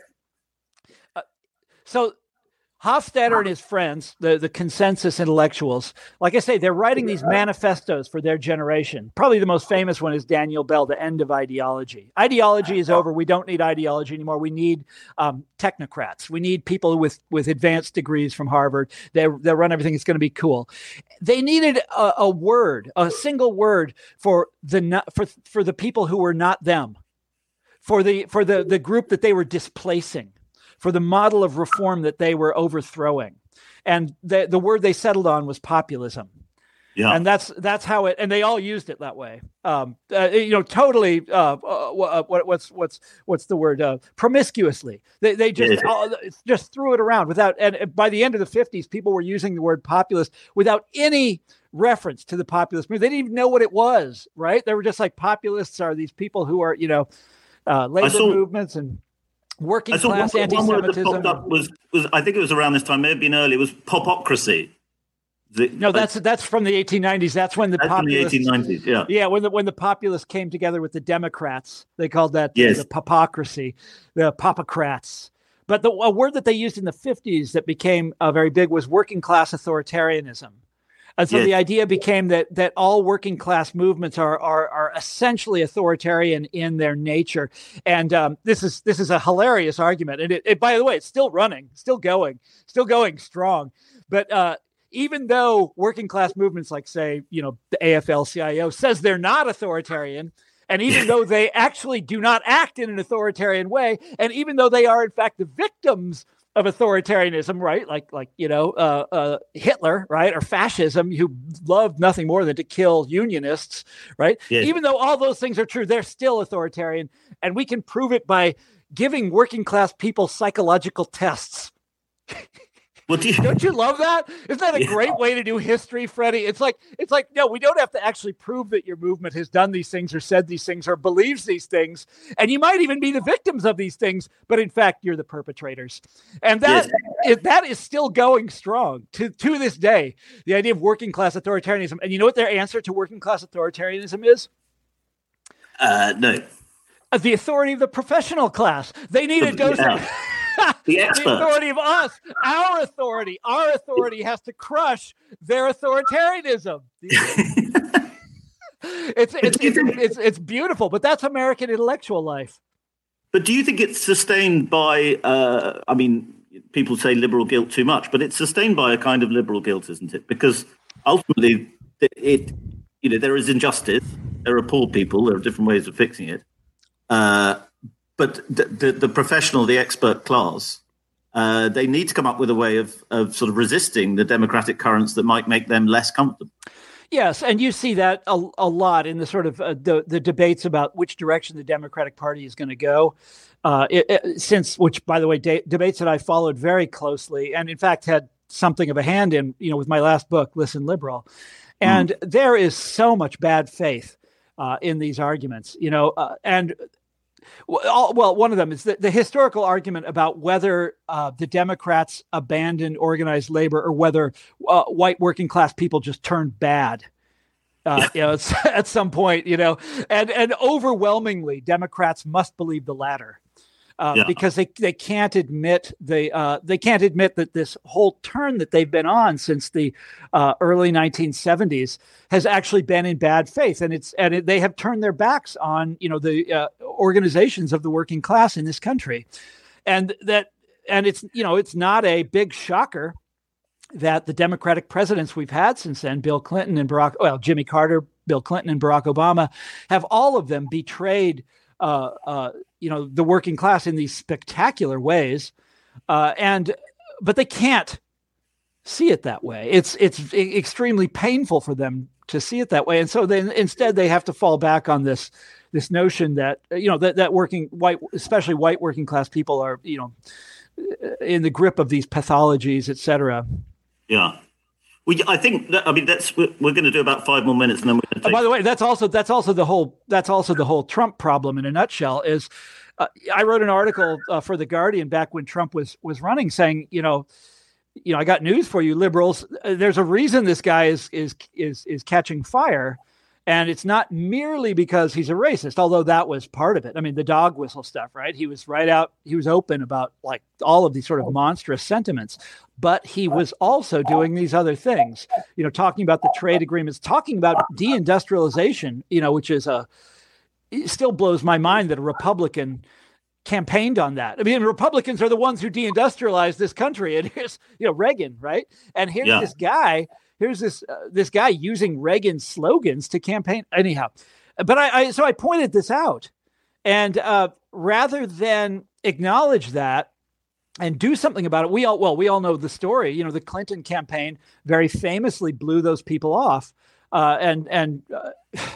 uh, so. Hofstadter and his friends, the, the consensus intellectuals, like I say, they're writing these manifestos for their generation. Probably the most famous one is Daniel Bell, The End of Ideology. Ideology is over. We don't need ideology anymore. We need um, technocrats. We need people with, with advanced degrees from Harvard. They, they'll run everything. It's going to be cool. They needed a, a word, a single word for the for for the people who were not them, for the for the the group that they were displacing, for the model of reform that they were overthrowing. And the, the word they settled on was populism. Yeah. And that's that's how it, and they all used it that way. Um, uh, you know, totally, uh, uh, what, what's what's what's the word? Uh, promiscuously. They they just yeah. all, just threw it around without, and by the end of the fifties, people were using the word populist without any reference to the populist movement. They didn't even know what it was, right? They were just like, populists are these people who are, you know, uh, labor saw- movements and working class one, anti-Semitism. One word that popped up was, was, I think it was around this time, may have been early, it was popocracy. The, no, that's that's from the eighteen nineties. That's when the that's populists, from the eighteen nineties, yeah. Yeah, when the when the populists came together with the Democrats, they called that yes. the popocracy, the popocrats. But the a word that they used in the fifties that became uh, very big was working class authoritarianism. And so yes. the idea became that that all working class movements are are, are essentially authoritarian in their nature. And um, this is this is a hilarious argument. And it, it, by the way, it's still running, still going, still going strong. But uh, even though working class movements like, say, you know, the A F L C I O says they're not authoritarian, and even though they actually do not act in an authoritarian way, and even though they are in fact the victims of authoritarianism, right? Like, like you know, uh, uh, Hitler, right? Or fascism, who loved nothing more than to kill unionists, right? Yes. Even though all those things are true, they're still authoritarian. And we can prove it by giving working class people psychological tests. Well, do you, don't you love that? Isn't that a yeah. great way to do history, Freddie? It's like, it's like, no, we don't have to actually prove that your movement has done these things or said these things or believes these things. And you might even be the victims of these things, but in fact, you're the perpetrators. And that, yes. is, that is still going strong to, to this day, the idea of working class authoritarianism. And you know what their answer to working class authoritarianism is? Uh, no. Uh, the authority of the professional class. They need a dose yeah. of... The, expert. The authority of us, our authority, our authority has to crush their authoritarianism. it's, it's, it's, it's, it's beautiful, but that's American intellectual life. But do you think it's sustained by, uh, I mean, people say liberal guilt too much, but it's sustained by a kind of liberal guilt, isn't it? Because ultimately, it, it you know, there is injustice. There are poor people. There are different ways of fixing it. Uh, But the, the, the professional, the expert class, uh, they need to come up with a way of, of sort of resisting the democratic currents that might make them less comfortable. Yes, and you see that a, a lot in the sort of uh, the, the debates about which direction the Democratic Party is going to go. Uh, it, it, since, which, by the way, de- debates that I followed very closely, and in fact had something of a hand in, you know, with my last book, Listen Liberal. And mm. there is so much bad faith uh, in these arguments, you know, uh, and. Well, one of them is the, the historical argument about whether uh, the Democrats abandoned organized labor or whether uh, white working class people just turned bad. Uh, you know, it's, at some point, you know, and and overwhelmingly, Democrats must believe the latter. Uh, yeah. Because they, they can't admit they uh, they can't admit that this whole turn that they've been on since the uh, early nineteen seventies has actually been in bad faith, and it's and it, they have turned their backs on you know the uh, organizations of the working class in this country, and that and it's you know it's not a big shocker that the Democratic presidents we've had since then, Bill Clinton and Barack, well Jimmy Carter, Bill Clinton and Barack Obama, have all of them betrayed. Uh, uh, you know, the working class in these spectacular ways. Uh, and, but they can't see it that way. It's it's extremely painful for them to see it that way, and so then instead they have to fall back on this this notion that you know that that working white, especially white working class people, are you know in the grip of these pathologies, et cetera. Yeah. Well, I think that, I mean that's we're, we're going to do about five more minutes, and then we're going to. Take... Oh, by the way, that's also that's also the whole that's also the whole Trump problem in a nutshell. Is uh, I wrote an article uh, for The Guardian back when Trump was was running, saying you know. You know, I got news for you, liberals. There's a reason this guy is is is is catching fire, and it's not merely because he's a racist, although that was part of it. I mean, the dog whistle stuff, right? He was right out. He was open about like all of these sort of monstrous sentiments, but he was also doing these other things. You know, talking about the trade agreements, talking about deindustrialization. You know, which is a it still blows my mind that a Republican campaigned on that. I mean, Republicans are the ones who deindustrialized this country. And here's, you know, Reagan, right? And here's yeah. this guy, here's this uh, this guy using Reagan slogans to campaign. Anyhow, but I, I so I pointed this out, and uh, rather than acknowledge that and do something about it, we all well, we all know the story. You know, the Clinton campaign very famously blew those people off, uh, and and uh,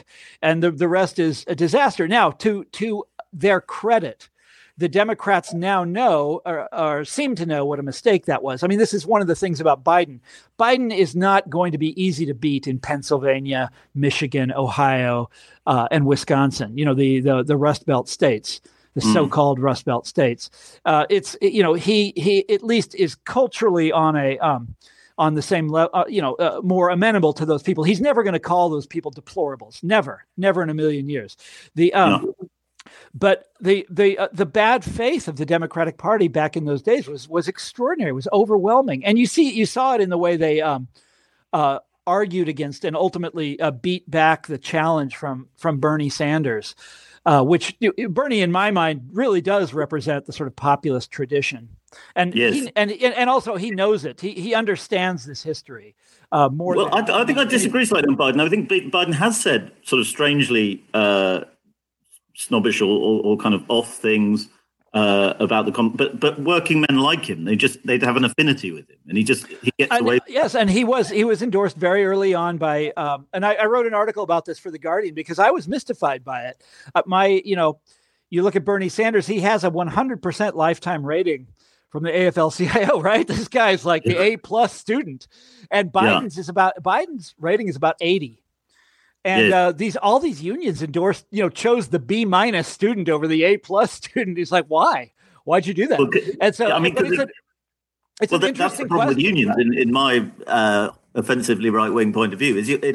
and the the rest is a disaster. Now, to to their credit, the Democrats now know or, or seem to know what a mistake that was. I mean, this is one of the things about Biden. Biden is not going to be easy to beat in Pennsylvania, Michigan, Ohio, uh, and Wisconsin. You know, the the the Rust Belt states, the mm. so-called Rust Belt states. Uh, it's you know he he at least is culturally on a um, on the same level. Uh, you know, uh, more amenable to those people. He's never going to call those people deplorables. Never, never in a million years. The um, no. But the the uh, the bad faith of the Democratic Party back in those days was was extraordinary. It was overwhelming, and you see you saw it in the way they um, uh, argued against and ultimately uh, beat back the challenge from from Bernie Sanders, uh, which you know, Bernie, in my mind, really does represent the sort of populist tradition, and yes. he, and and also he knows it. He he understands this history uh, more. Well, than, I, I think I disagree slightly on Biden. I think Biden has said sort of strangely. Uh, snobbish or, or, or kind of off things uh, about the com- but but working men like him, they just they have an affinity with him, and he just he gets and, away. Yes, and he was he was endorsed very early on by um, and I, I wrote an article about this for The Guardian because I was mystified by it. Uh, my you know, you look at Bernie Sanders, he has a one hundred percent lifetime rating from the A F L C I O, right? This guy's like the A plus student, and Biden's yeah. is about Biden's rating is about eighty. And yeah. uh, these all these unions endorsed, you know, chose the B minus student over the A plus student. He's like, why? Why'd you do that? Well, and so, yeah, I mean, it's, it, a, it's well, an that, interesting that's the problem question. with unions, in, in my uh, offensively right wing point of view, is you, it,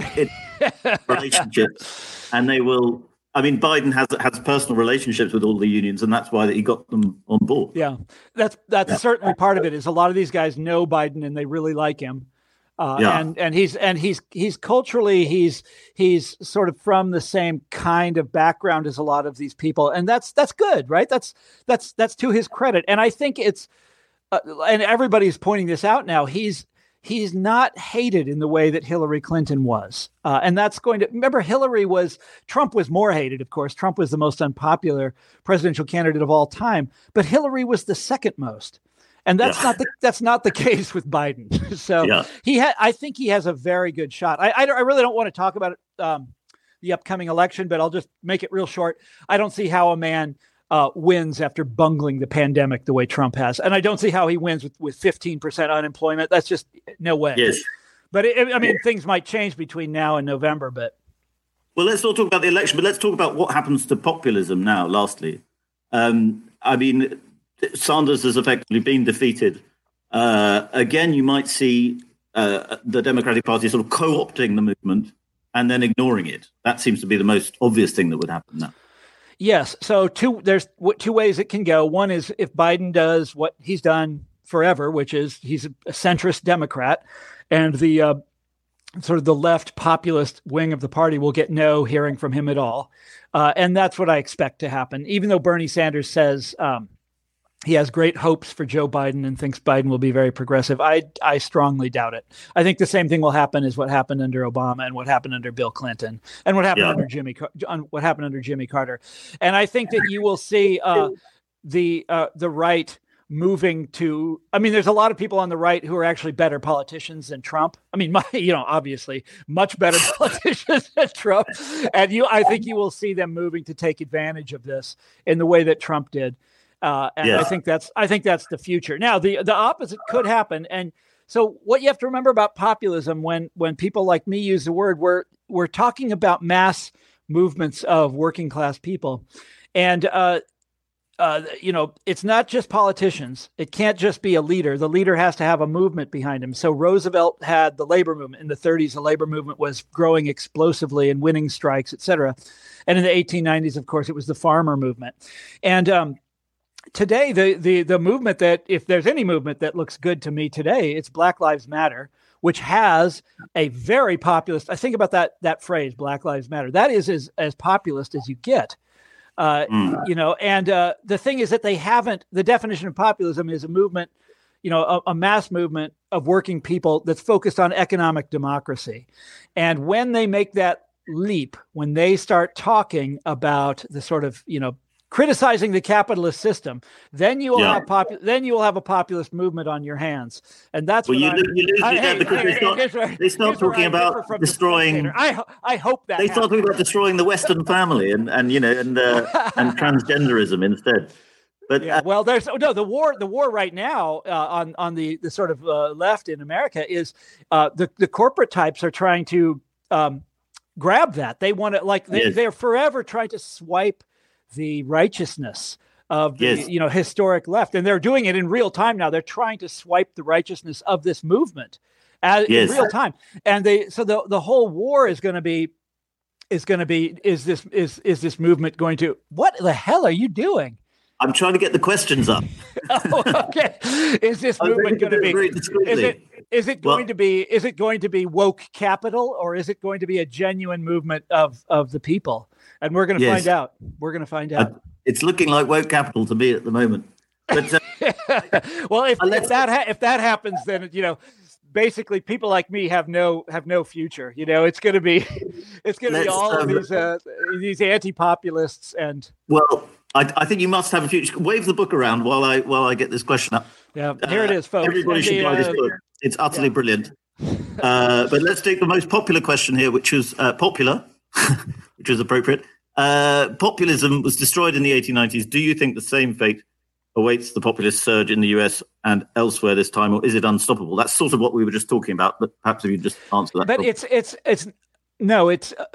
it relationships, and they will. I mean, Biden has has personal relationships with all the unions, and that's why he got them on board. Yeah, that's that's yeah. certainly part of it. Is a lot of these guys know Biden and they really like him. Uh, yeah. and, and he's, and he's, he's culturally, he's, he's sort of from the same kind of background as a lot of these people. And that's, that's good, right? That's, that's, that's to his credit. And I think it's, uh, and everybody's pointing this out now. He's, he's not hated in the way that Hillary Clinton was. Uh, and that's going to, remember Hillary was, Trump was more hated, of course. Trump was the most unpopular presidential candidate of all time, but Hillary was the second most. And that's yeah. not the that's not the case with Biden. So yeah. he ha- I think he has a very good shot. I I, I really don't want to talk about it, um, the upcoming election, but I'll just make it real short. I don't see how a man uh, wins after bungling the pandemic the way Trump has, and I don't see how he wins with with fifteen percent unemployment. That's just no way. Yes, but it, I mean yeah. things might change between now and November. But well, let's not talk about the election, but let's talk about what happens to populism now. Lastly, um, I mean. Sanders has effectively been defeated. Uh, again, you might see uh, the Democratic Party sort of co-opting the movement and then ignoring it. That seems to be the most obvious thing that would happen now. Yes. So two, there's two ways it can go. One is if Biden does what he's done forever, which is he's a centrist Democrat, and the uh, sort of the left populist wing of the party will get no hearing from him at all. Uh, and that's what I expect to happen, even though Bernie Sanders says um, he has great hopes for Joe Biden and thinks Biden will be very progressive. I I strongly doubt it. I think the same thing will happen as what happened under Obama and what happened under Bill Clinton and what happened yeah. under Jimmy what happened under Jimmy Carter. And I think that you will see uh, the uh, the right moving to, I mean, there's a lot of people on the right who are actually better politicians than Trump. I mean, my, you know, obviously much better politicians than Trump. And you, I think you will see them moving to take advantage of this in the way that Trump did. Uh, and yeah. I think that's, I think that's the future. Now, the, the opposite could happen. And so what you have to remember about populism when, when people like me use the word, we're, we're talking about mass movements of working class people. And, uh, uh, you know, it's not just politicians. It can't just be a leader. The leader has to have a movement behind him. So Roosevelt had the labor movement. In the thirties, the labor movement was growing explosively and winning strikes, et cetera. And in the eighteen nineties, of course, it was the farmer movement. And um, today, the, the, the movement that, if there's any movement that looks good to me today, it's Black Lives Matter, which has a very populist. I think about that that phrase, Black Lives Matter. That is as, as populist as you get, uh, mm. you know. And uh, the thing is that they haven't. The definition of populism is a movement, you know, a, a mass movement of working people that's focused on economic democracy. And when they make that leap, when they start talking about the sort of, you know, criticizing the capitalist system, then you will yeah. have popu- then you will have a populist movement on your hands, and that's well, what you, I, lo- you lose I, it hey, because hey, they hey, start, where, they start talking about destroying. I ho- I hope that they start talking about destroying the Western family and, and you know and uh, and transgenderism instead. But yeah, uh, well, there's no the war. The war right now uh, on on the the sort of uh, left in America is uh, the the corporate types are trying to um, grab that. They want to like they, yes. they're forever trying to swipe the righteousness of the yes. you know historic left, and they're doing it in real time now. They're trying to swipe the righteousness of this movement as, yes. in real time, and they so the the whole war is going to be is going to be is this is is this movement going to what the hell are you doing? I'm trying to get the questions up. oh, okay, is this movement going to be? Is it is it going well, to be? Is it going to be woke capital, or is it going to be a genuine movement of of the people? And we're going to yes. find out. We're going to find out. Uh, it's looking like woke capital to me at the moment. But, uh, well, if, if that ha- if that happens, then you know, basically, people like me have no have no future. You know, it's going to be it's going to be all um, of these uh, these anti-populists and. Well, I, I think you must have a future. Wave the book around while I while I get this question up. Yeah, here uh, it is, folks. Everybody and should the, buy this uh, book. It's utterly yeah. brilliant. Uh, but let's take the most popular question here, which is uh, popular, which is appropriate. Uh, populism was destroyed in the eighteen nineties. Do you think the same fate awaits the populist surge in the U S and elsewhere this time, or is it unstoppable? That's sort of what we were just talking about. But perhaps if you just answer that. But problem. it's it's it's no, it's uh,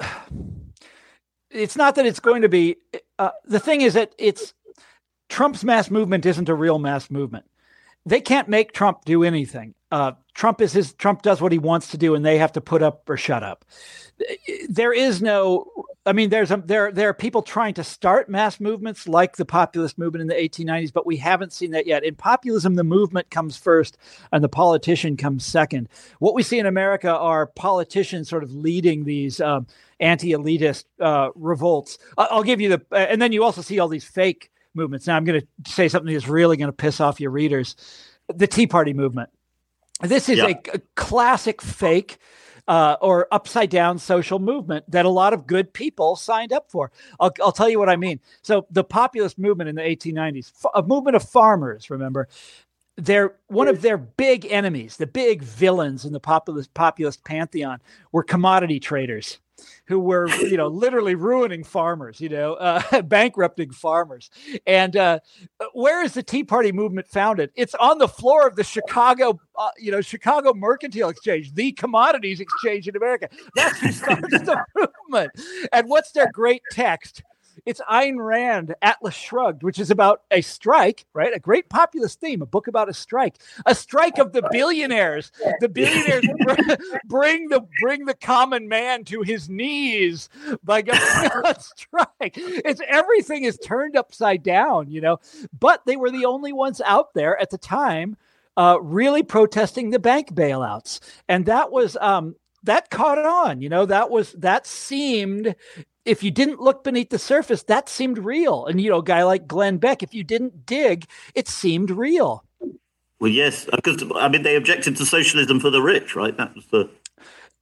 it's not that it's going to be. Uh, the thing is that it's Trump's mass movement isn't a real mass movement. They can't make Trump do anything. Uh, Trump is his. Trump does what he wants to do, and they have to put up or shut up. There is no. I mean, there's a, there there are people trying to start mass movements like the populist movement in the eighteen nineties, but we haven't seen that yet. In populism, the movement comes first, and the politician comes second. What we see in America are politicians sort of leading these um, anti-elitist uh, revolts. I'll give you the, and then you also see all these fake movements. Now, I'm going to say something that's really going to piss off your readers. The Tea Party movement. This is yeah. a, a classic fake uh, or upside down social movement that a lot of good people signed up for. I'll, I'll tell you what I mean. So the populist movement in the eighteen nineties, a movement of farmers, remember, they're one of their big enemies, the big villains in the populist populist pantheon were commodity traders who were, you know, literally ruining farmers, you know, uh, bankrupting farmers. And uh, where is the Tea Party movement founded? It's on the floor of the Chicago, uh, you know, Chicago Mercantile Exchange, the commodities exchange in America. That's who started the movement. And what's their great text? It's Ayn Rand, Atlas Shrugged, which is about a strike, right? A great populist theme, a book about a strike, a strike of the billionaires. The billionaires bring the bring the common man to his knees by going on strike. It's everything is turned upside down, you know. But they were the only ones out there at the time, uh, really protesting the bank bailouts, and that was um, that caught on. You know, that was that seemed. If you didn't look beneath the surface, that seemed real. And, you know, a guy like Glenn Beck, if you didn't dig, it seemed real. Well, yes, because, I mean, they objected to socialism for the rich, right? That was the...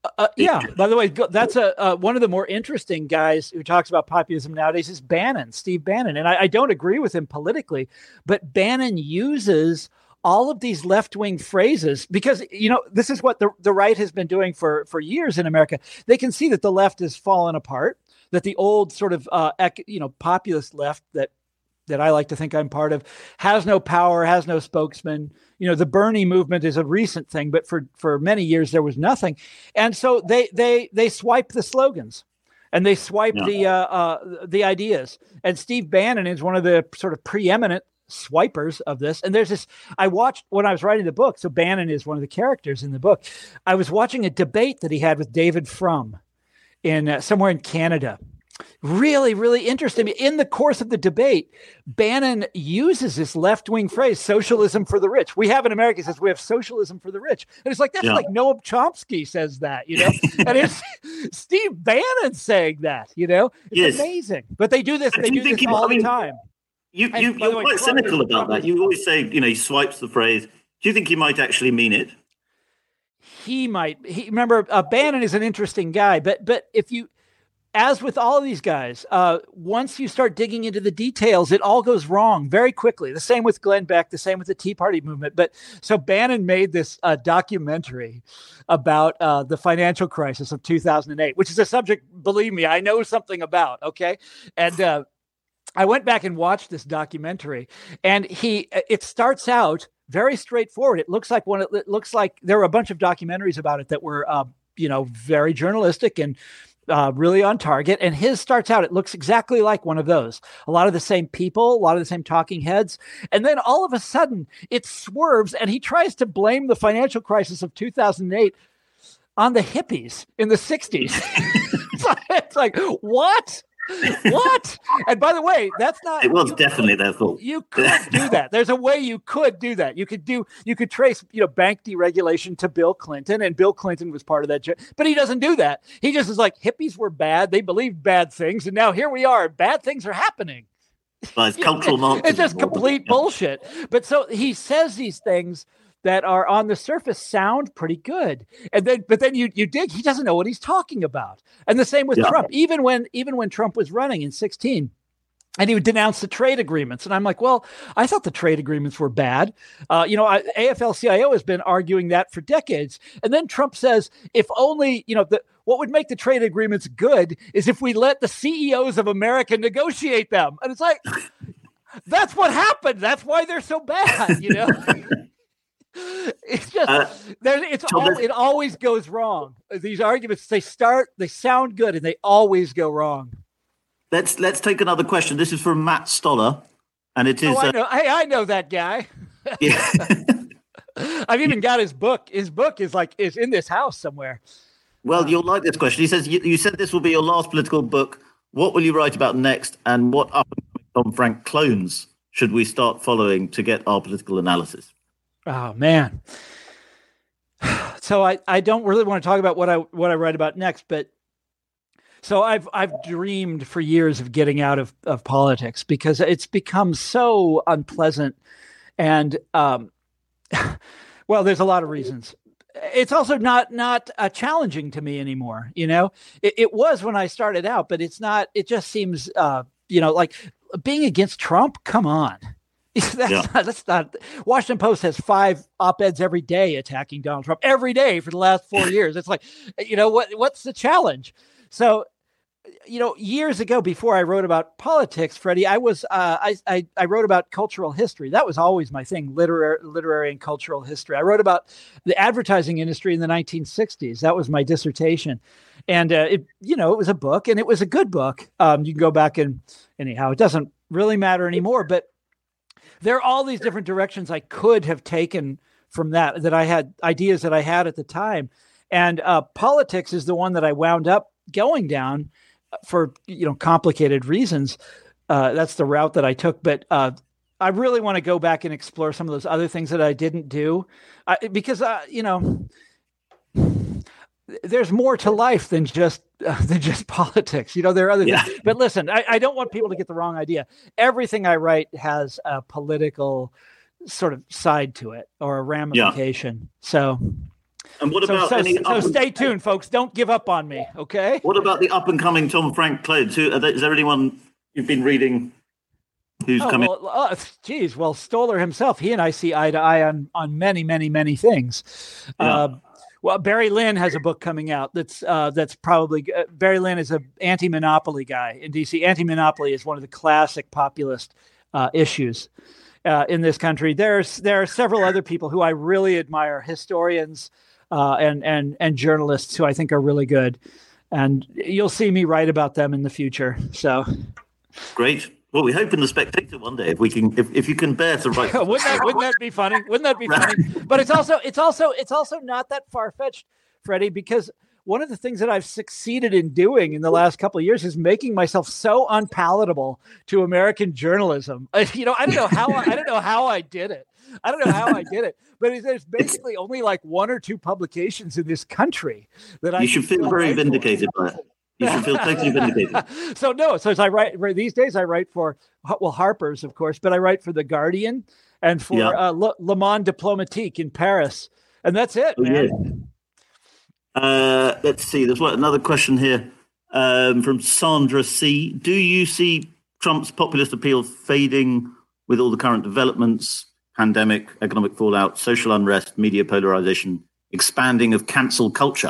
Uh, yeah. By the way, that's a uh, one of the more interesting guys who talks about populism nowadays is Bannon, Steve Bannon, and I, I don't agree with him politically, but Bannon uses all of these left-wing phrases because, you know, this is what the, the right has been doing for, for years in America. They can see that the left has fallen apart, that the old sort of, uh, ec- you know, populist left that that I like to think I'm part of has no power, has no spokesman. You know, the Bernie movement is a recent thing, but for, for many years there was nothing. And so they they they swipe the slogans and they swipe yeah. the uh, uh, the ideas. And Steve Bannon is one of the sort of preeminent swipers of this. And there's this, I watched when I was writing the book. So Bannon is one of the characters in the book. I was watching a debate that he had with David Frum in uh, somewhere in Canada. Really, really interesting. In the course of the debate, Bannon uses this left-wing phrase, socialism for the rich. We have in America, says we have socialism for the rich. And it's like, that's yeah. like Noam Chomsky says that, you know? And it's Steve Bannon saying that, you know? It's yes. amazing. But they do this, they do, do this he, all I mean, the time. You, you, you're way, quite Trump cynical is, about Trump that. You always say, you know, he swipes the phrase. Do you think he might actually mean it? He might. He, remember, uh, Bannon is an interesting guy, but but if you, as with all of these guys, uh, once you start digging into the details, it all goes wrong very quickly. The same with Glenn Beck, the same with the Tea Party movement. But so Bannon made this uh, documentary about uh, the financial crisis of two thousand eight, which is a subject, believe me, I know something about. Okay. And uh, I went back and watched this documentary, and he, it starts out very straightforward. It looks like one, it looks like there were a bunch of documentaries about it that were, uh, you know, very journalistic and Uh, really on target. And his starts out, it looks exactly like one of those. A lot of the same people, a lot of the same talking heads. And then all of a sudden it swerves and he tries to blame the financial crisis of two thousand eight on the hippies in the sixties. it's, like, it's like, what? What? And by the way, that's not. It was definitely their fault. You could do that. There's a way you could do that. You could do. You could trace, you know, bank deregulation to Bill Clinton, and Bill Clinton was part of that. But he doesn't do that. He just is like, hippies were bad. They believed bad things, and now here we are. Bad things are happening. Well, it's cultural Marxism. It's just complete bullshit. But so he says these things that are on the surface sound pretty good. And then, but then you, you dig, he doesn't know what he's talking about. And the same with yeah. Trump, even when, even when Trump was running in sixteen and he would denounce the trade agreements. And I'm like, well, I thought the trade agreements were bad. Uh, you know, I, A F L C I O has been arguing that for decades. And then Trump says, if only, you know, the, what would make the trade agreements good is if we let the C E Os of America negotiate them. And it's like, that's what happened. That's why they're so bad, you know? It's just uh, it's all, it always goes wrong. These arguments, they start, they sound good, and they always go wrong. Let's let's take another question. This is from Matt Stoller, and it is. Oh, I know. Uh, hey, I know that guy. Yeah. I've even got his book. His book is like is in this house somewhere. Well, um, you'll like this question. He says, you, you said this will be your last political book. What will you write about next, and what up and coming Tom Frank clones should we start following to get our political analysis? Oh man. So I, I don't really want to talk about what I what I write about next, but so I've I've dreamed for years of getting out of, of politics because it's become so unpleasant. And um, well, there's a lot of reasons. It's also not not uh, challenging to me anymore. You know, it, it was when I started out, but it's not. It just seems, uh, you know, like being against Trump. Come on. That's, yeah. not, that's not. Washington Post has five op-eds every day attacking Donald Trump every day for the last four years. It's like, you know, what? What's the challenge? So, you know, years ago, before I wrote about politics, Freddie, I was uh, I, I I wrote about cultural history. That was always my thing, literary literary and cultural history. I wrote about the advertising industry in the nineteen sixties. That was my dissertation, and uh, it you know it was a book, and it was a good book. Um, you can go back and anyhow, it doesn't really matter anymore, but there are all these different directions I could have taken from that, that I had ideas that I had at the time. And uh, politics is the one that I wound up going down for, you know, complicated reasons. Uh, that's the route that I took. But uh, I really want to go back and explore some of those other things that I didn't do I, because, uh, you know, there's more to life than just uh, than just politics. You know, there are other yeah. things. But listen, I, I don't want people to get the wrong idea. Everything I write has a political sort of side to it or a ramification. Yeah. So And what so, about so, any so up stay and, tuned, folks. Don't give up on me, okay? What about the up and coming Tom Frank clones? Who are there, is there anyone you've been reading who's oh, coming? Well, uh, geez, well, Stoller himself, he and I see eye to eye on on many, many, many things. Yeah. Uh, well, Barry Lynn has a book coming out that's uh, that's probably uh, Barry Lynn is an anti-monopoly guy in D C. Anti-monopoly is one of the classic populist uh, issues uh, in this country. There's there are several other people who I really admire, historians uh, and and and journalists who I think are really good, and you'll see me write about them in the future. So great. Well, we hope in the Spectator one day if we can, if, if you can bear to write. wouldn't that wouldn't that be funny? Wouldn't that be funny? But it's also it's also it's also not that far fetched, Freddie, because one of the things that I've succeeded in doing in the last couple of years is making myself so unpalatable to American journalism. You know, I don't know how I, I don't know how I did it. I don't know how I did it, but there's basically only like one or two publications in this country that I. You should feel very vindicated by it. You should feel totally vindicated. So no, so as I write these days, I write for well Harper's, of course, but I write for The Guardian and for yeah. uh, Le, Le Monde Diplomatique in Paris, and that's it, oh, man. Yeah. Uh, let's see. There's what another question here um, from Sandra C. Do you see Trump's populist appeal fading with all the current developments, pandemic, economic fallout, social unrest, media polarization, expanding of cancel culture?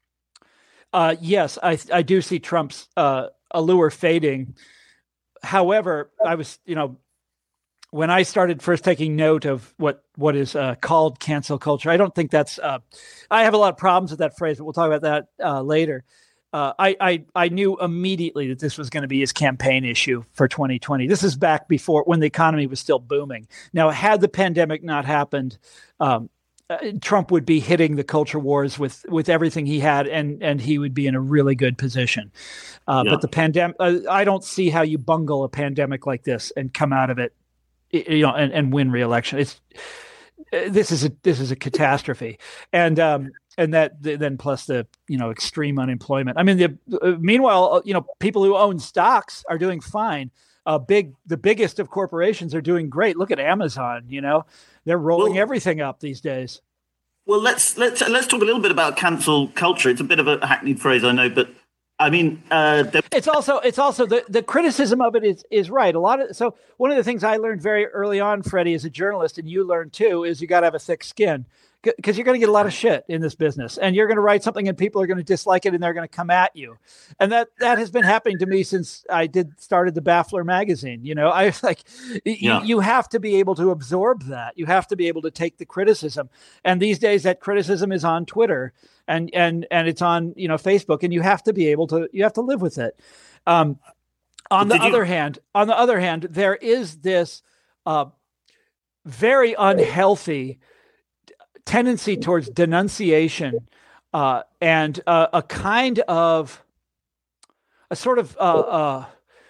Uh, yes, I I do see Trump's uh, allure fading. However, I was, you know, when I started first taking note of what what is uh, called cancel culture, I don't think that's. Uh, I have a lot of problems with that phrase, but we'll talk about that uh, later. Uh, I, I I knew immediately that this was going to be his campaign issue for twenty twenty. This is back before when the economy was still booming. Now, had the pandemic not happened, um, Trump would be hitting the culture wars with, with everything he had, and, and he would be in a really good position. Uh, yeah. But the pandemic, uh, I don't see how you bungle a pandemic like this and come out of it, you know, and, and win re-election. It's this is a this is a catastrophe, and um, and that then plus the you know extreme unemployment. I mean, the uh, meanwhile, you know, people who own stocks are doing fine. Uh, big, the biggest of corporations are doing great. Look at Amazon. You know, they're rolling well, everything up these days. Well, let's let's let's talk a little bit about cancel culture. It's a bit of a hackneyed phrase, I know, but I mean, uh, there- it's also it's also the, the criticism of it is is right. A lot of so one of the things I learned very early on, Freddie, as a journalist, and you learned too, is you got to have a thick skin. Because you're going to get a lot of shit in this business, and you're going to write something and people are going to dislike it and they're going to come at you. And that, that has been happening to me since I did started the Baffler magazine. You know, I was like, yeah. you, you have to be able to absorb that. You have to be able to take the criticism. And these days that criticism is on Twitter and, and, and it's on, you know, Facebook, and you have to be able to, you have to live with it. Um, on the other hand, on the other hand, there is this uh, very unhealthy tendency towards denunciation uh, and uh, a kind of a sort of uh, uh,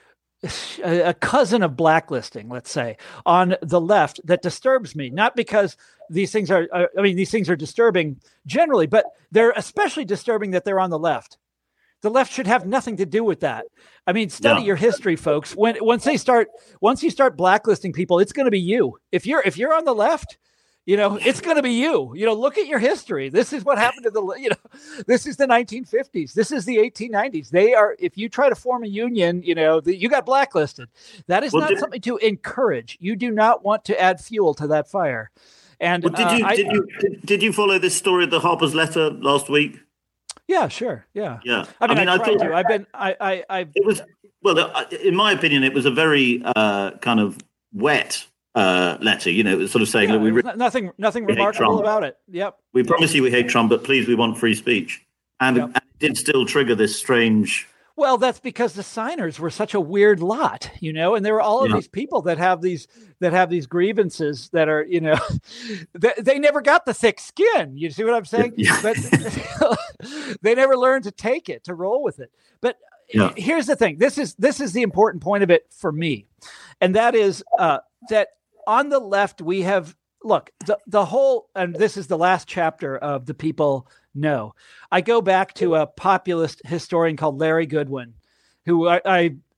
a cousin of blacklisting, let's say, on the left that disturbs me. Not because these things are, uh, I mean, these things are disturbing generally, but they're especially disturbing that they're on the left. The left should have nothing to do with that. I mean, study yeah. your history, folks. When once they start, once you start blacklisting people, it's going to be you. If you're if you're on the left, you know, it's going to be you. You know, look at your history. This is what happened to the, you know, this is the nineteen fifties. This is the eighteen nineties. They are, if you try to form a union, you know, the, you got blacklisted. That is well, not did, something to encourage. You do not want to add fuel to that fire. And well, did you, uh, I, did you, did, did you follow this story of the Harper's letter last week? Yeah, sure. Yeah. Yeah. I mean, I, mean, I, I thought to. I've been, I, I, I, it was, well, in my opinion, it was a very uh, kind of wet uh letter, you know, it was sort of saying yeah, that we re- nothing nothing remarkable about it. Yep. We promise you we hate Trump, but please, we want free speech. And, yep. and it did still trigger this strange. Well, that's because the signers were such a weird lot, you know, and there were all of yeah. these people that have these that have these grievances that are, you know, they, they never got the thick skin. You see what I'm saying? Yeah. But they never learned to take it, to roll with it. But yeah. here's the thing. This is this is the important point of it for me. And that is uh, that on the left, we have, look, the, the whole, and this is the last chapter of The People Know. I go back to a populist historian called Larry Goodwin, who I, I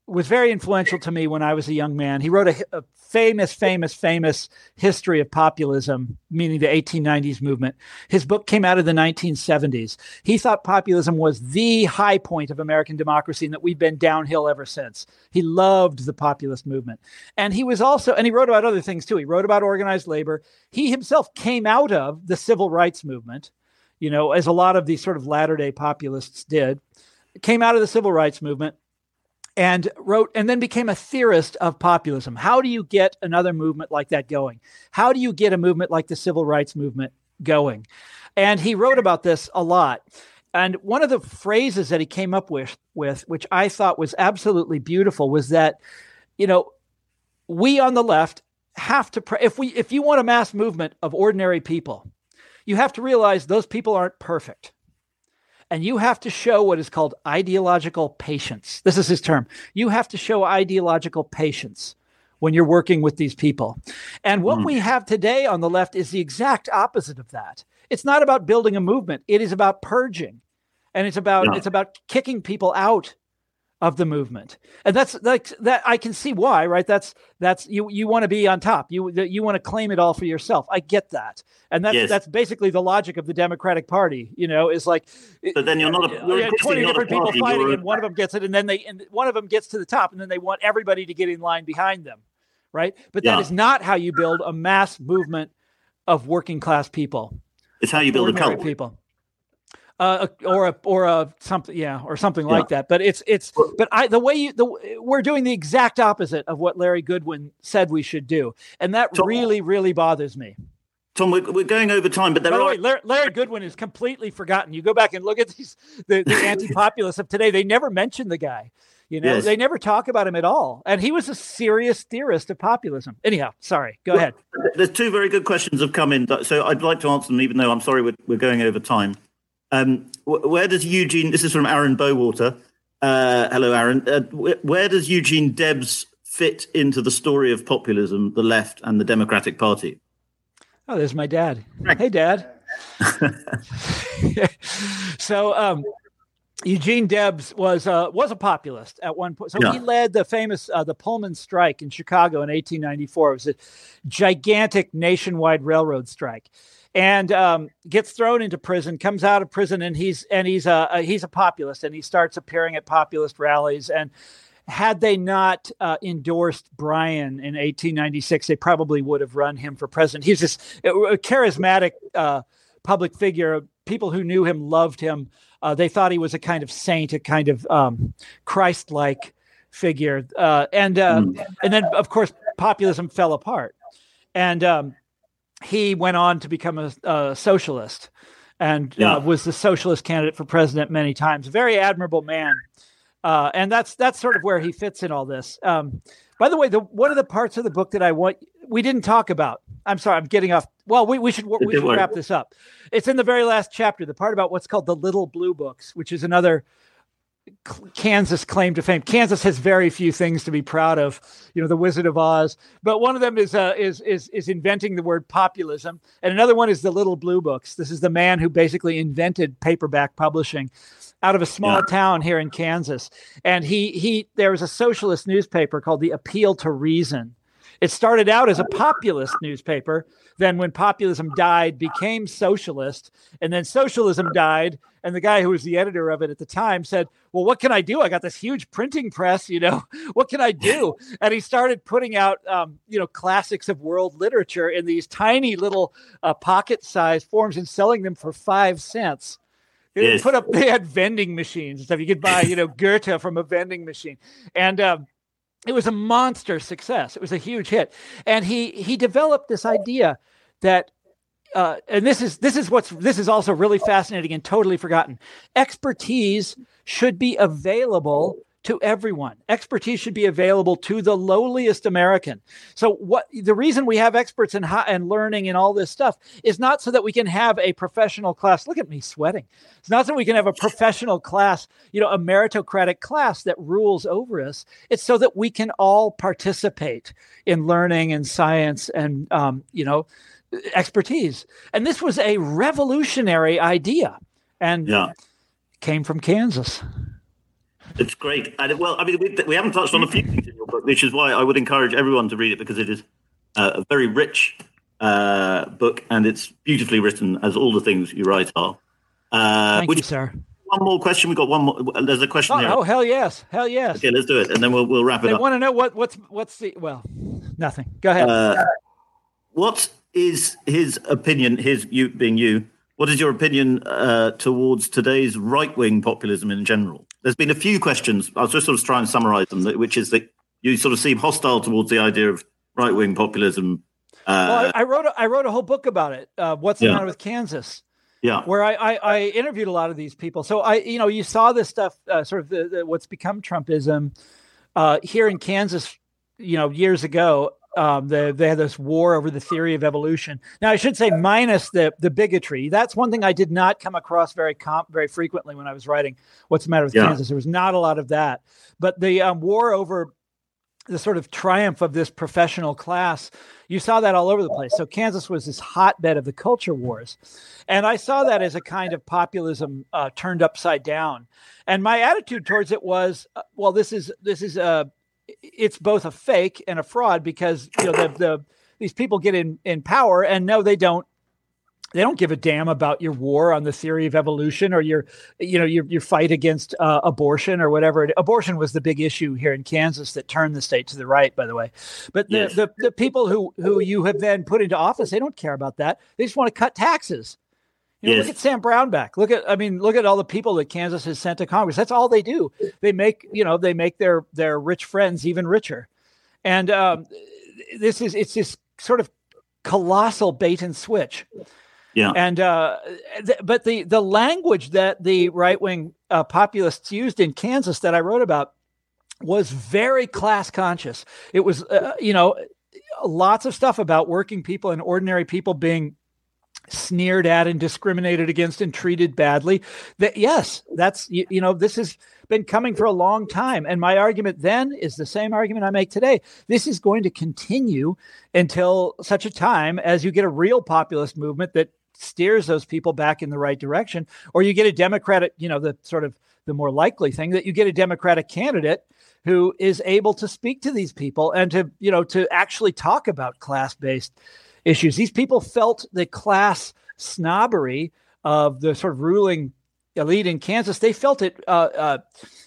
was very influential to me when I was a young man. He wrote a, a famous, famous, famous history of populism, meaning the eighteen nineties movement. His book came out of the nineteen seventies. He thought populism was the high point of American democracy and that we've been downhill ever since. He loved the populist movement. And he was also, and he wrote about other things too. He wrote about organized labor. He himself came out of the civil rights movement, you know, as a lot of these sort of latter-day populists did, came out of the civil rights movement. And wrote, and then became a theorist of populism. How do you get another movement like that going? How do you get a movement like the civil rights movement going? And he wrote about this a lot. And one of the phrases that he came up with, with which I thought was absolutely beautiful, was that, you know, we on the left have to, pr- if we, if you want a mass movement of ordinary people, you have to realize those people aren't perfect. And you have to show what is called ideological patience. This is his term. You have to show ideological patience when you're working with these people. And what mm. we have today on the left is the exact opposite of that. It's not about building a movement. It is about purging. And it's about yeah. it's about kicking people out of the movement. And that's like that. I can see why, right? That's that's you you want to be on top. You you want to claim it all for yourself. I get that. And that's yes. that's basically the logic of the Democratic Party, you know, is like but then you're not a, you're twenty not different a party, people fighting a... and one of them gets it and then they and one of them gets to the top and then they want everybody to get in line behind them. Right? But yeah. that is not how you build a mass movement of working class people. It's how you build Ordinary a cult. People. Uh, or a or a something, yeah, or something like yeah. that. But it's it's. But I the way you the we're doing the exact opposite of what Larry Goodwin said we should do, and that Tom, really really bothers me. Tom, we're, we're going over time, but there By are. The way, Larry, Larry Goodwin is completely forgotten. You go back and look at these the, the anti-populists of today. They never mention the guy. You know, yes. they never talk about him at all. And he was a serious theorist of populism. Anyhow, sorry, go well, ahead. There's two very good questions have come in, so I'd like to answer them, even though I'm sorry we're, we're going over time. Um, where does Eugene, this is from Aaron Bowater. Uh, hello, Aaron. Uh, where does Eugene Debs fit into the story of populism, the left and the Democratic Party? Oh, there's my dad. Hey, Dad. so um, Eugene Debs was, uh, was a populist at one point. So yeah. he led the famous, uh, the Pullman strike in Chicago in eighteen ninety-four. It was a gigantic nationwide railroad strike. And um, gets thrown into prison, comes out of prison, and he's and he's a, a he's a populist, and he starts appearing at populist rallies. And had they not uh, endorsed Bryan in eighteen ninety-six, they probably would have run him for president. He's this a charismatic uh, public figure. People who knew him loved him. Uh, they thought he was a kind of saint, a kind of um, Christ-like figure. Uh, and uh, mm. and then, of course, populism fell apart. And um, he went on to become a, a socialist and yeah. uh, was the socialist candidate for president many times. A very admirable man. Uh, and that's that's sort of where he fits in all this. Um, by the way, the one of the parts of the book that I want we didn't talk about. I'm sorry, I'm getting off. Well, we, we should we should wrap this up. It's in the very last chapter, the part about what's called the Little Blue Books, which is another Kansas claim to fame. Kansas has very few things to be proud of, you know, the Wizard of Oz. But one of them is uh, is is is inventing the word populism, and another one is the Little Blue Books. This is the man who basically invented paperback publishing out of a small yeah. town here in Kansas. And he he there was a socialist newspaper called the Appeal to Reason. It started out as a populist newspaper. Then when populism died, became socialist. And then socialism died. And the guy who was the editor of it at the time said, well, what can I do? I got this huge printing press, you know, what can I do? And he started putting out, um, you know, classics of world literature in these tiny little uh, pocket-sized forms and selling them for five cents. They yes. put up, they had vending machines and stuff. You could buy, you know, Goethe from a vending machine. And um, it was a monster success. It was a huge hit. And he he developed this idea that Uh, and this is this is what's this is also really fascinating and totally forgotten. Expertise should be available to everyone. Expertise should be available to the lowliest American. So what the reason we have experts in high, and learning and all this stuff is not so that we can have a professional class. Look at me sweating. It's not so we can have a professional class, you know, a meritocratic class that rules over us. It's so that we can all participate in learning and science and um, you know. expertise. And this was a revolutionary idea and yeah. came from Kansas. It's great. And it, well, I mean, we, we haven't touched on a few things in your book, which is why I would encourage everyone to read it, because it is uh, a very rich uh, book, and it's beautifully written, as all the things you write are. Uh, Thank which, you, sir. One more question. We've got one more. There's a question oh, here. Oh, hell yes. Hell yes. Okay, let's do it, and then we'll we'll wrap it they up. They want to know what, what's, what's the, well, nothing. Go ahead. Uh, what is his opinion, his you being you, what is your opinion uh, towards today's right-wing populism in general? There's been a few questions. I'll just sort of try and summarize them, which is that you sort of seem hostile towards the idea of right-wing populism. Uh, well, I, I wrote a, I wrote a whole book about it. Uh, What's the yeah. matter with Kansas? Yeah, where I, I, I interviewed a lot of these people. So I, you know, you saw this stuff, uh, sort of the, the, what's become Trumpism uh, here in Kansas, you know, years ago. Um, the, they had this war over the theory of evolution. Now, I should say, minus the the bigotry. That's one thing I did not come across very comp, very frequently when I was writing What's the Matter with yeah. Kansas. There was not a lot of that. But the um, war over the sort of triumph of this professional class, you saw that all over the place. So Kansas was this hotbed of the culture wars. And I saw that as a kind of populism uh, turned upside down. And my attitude towards it was, uh, well, this is this is a it's both a fake and a fraud, because you know the, the these people get in, in power, and no, they don't they don't give a damn about your war on the theory of evolution, or your you know your your fight against uh, abortion or whatever. Abortion was the big issue here in Kansas that turned the state to the right, by the way. But the yes. the, the people who who you have then put into office, they don't care about that. They just want to cut taxes. You know, yes. Look at Sam Brownback. Look at, I mean, look at all the people that Kansas has sent to Congress. That's all they do. They make, you know, they make their their rich friends even richer. And um, this is, it's this sort of colossal bait and switch. Yeah. And uh, th- but the the language that the right wing uh, populists used in Kansas that I wrote about was very class conscious. It was, uh, you know, lots of stuff about working people and ordinary people being sneered at and discriminated against and treated badly. That yes, that's you, you know this has been coming for a long time. And my argument then is the same argument I make today. This is going to continue until such a time as you get a real populist movement that steers those people back in the right direction, or you get a Democratic, you know, the sort of the more likely thing that you get a Democratic candidate who is able to speak to these people and to, you know, to actually talk about class-based issues. These people felt the class snobbery of the sort of ruling elite in Kansas. They felt it uh, uh,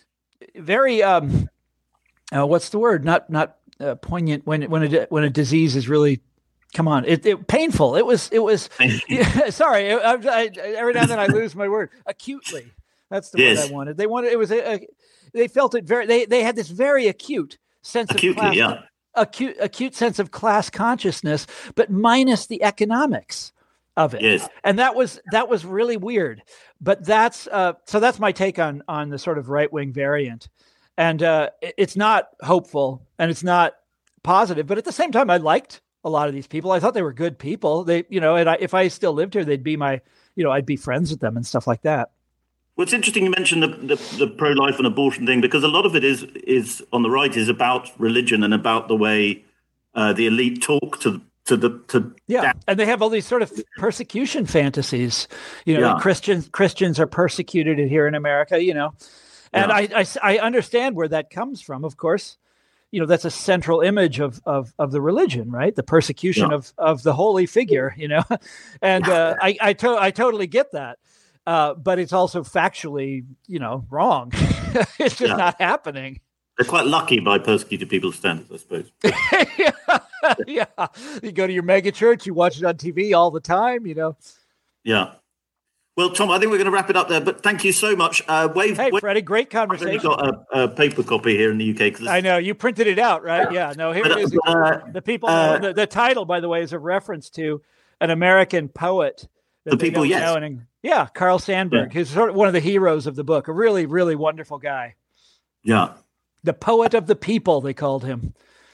very, um, uh, what's the word? Not not uh, poignant when when a when a disease is really, come on, it, it painful. It was it was. Yeah, sorry, I, I, every now and then I lose my word. Acutely, that's the yes. word I wanted. They wanted it was a, a, they felt it very. They they had this very acute sense Acutely, of class. Yeah. acute acute sense of class consciousness, but minus the economics of it. Yes. And that was that was really weird. But that's uh, so that's my take on on the sort of right-wing variant. And uh, it's not hopeful and it's not positive, but at the same time, I liked a lot of these people. I thought they were good people. They, you know, and I, if I still lived here, they'd be my, you know, I'd be friends with them and stuff like that. Well, it's interesting you mentioned the, the, the pro-life and abortion thing, because a lot of it is is on the right is about religion and about the way uh, the elite talk to to the to yeah, that. And they have all these sort of persecution fantasies. You know, yeah. Christians Christians are persecuted here in America. You know, and yeah. I, I I understand where that comes from. Of course, you know that's a central image of of of the religion, right? The persecution yeah. of of the holy figure. You know, and uh, I I, to- I totally get that. Uh, but it's also factually, you know, wrong. It's just yeah. not happening. They're quite lucky by persecuted people's standards, I suppose. yeah. yeah. You go to your mega church, you watch it on T V all the time, you know. Yeah. Well, Tom, I think we're going to wrap it up there, but thank you so much. Uh, Wave, hey, Wave, Freddie, great conversation. I've only got a, a paper copy here in the U K. I know, you printed it out, right? Yeah, no, here but, it is. Uh, the people, uh, the, the title, by the way, is a reference to an American poet. The people, yes. Know, yeah, Carl Sandburg, yeah. who's sort of one of the heroes of the book. A really, really wonderful guy. Yeah. The poet of the people, they called him.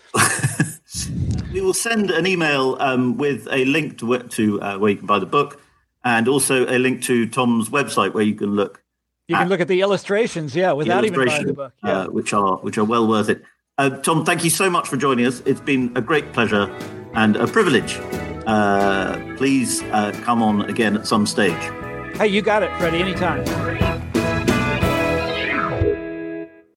We will send an email um, with a link to, to uh, where you can buy the book, and also a link to Tom's website where you can look. You can look at the illustrations, yeah, without even buying the book. Yeah. Uh, which are which are well worth it. Uh, Tom, thank you so much for joining us. It's been a great pleasure and a privilege. Uh, please uh, come on again at some stage. Hey, you got it, Freddie, anytime.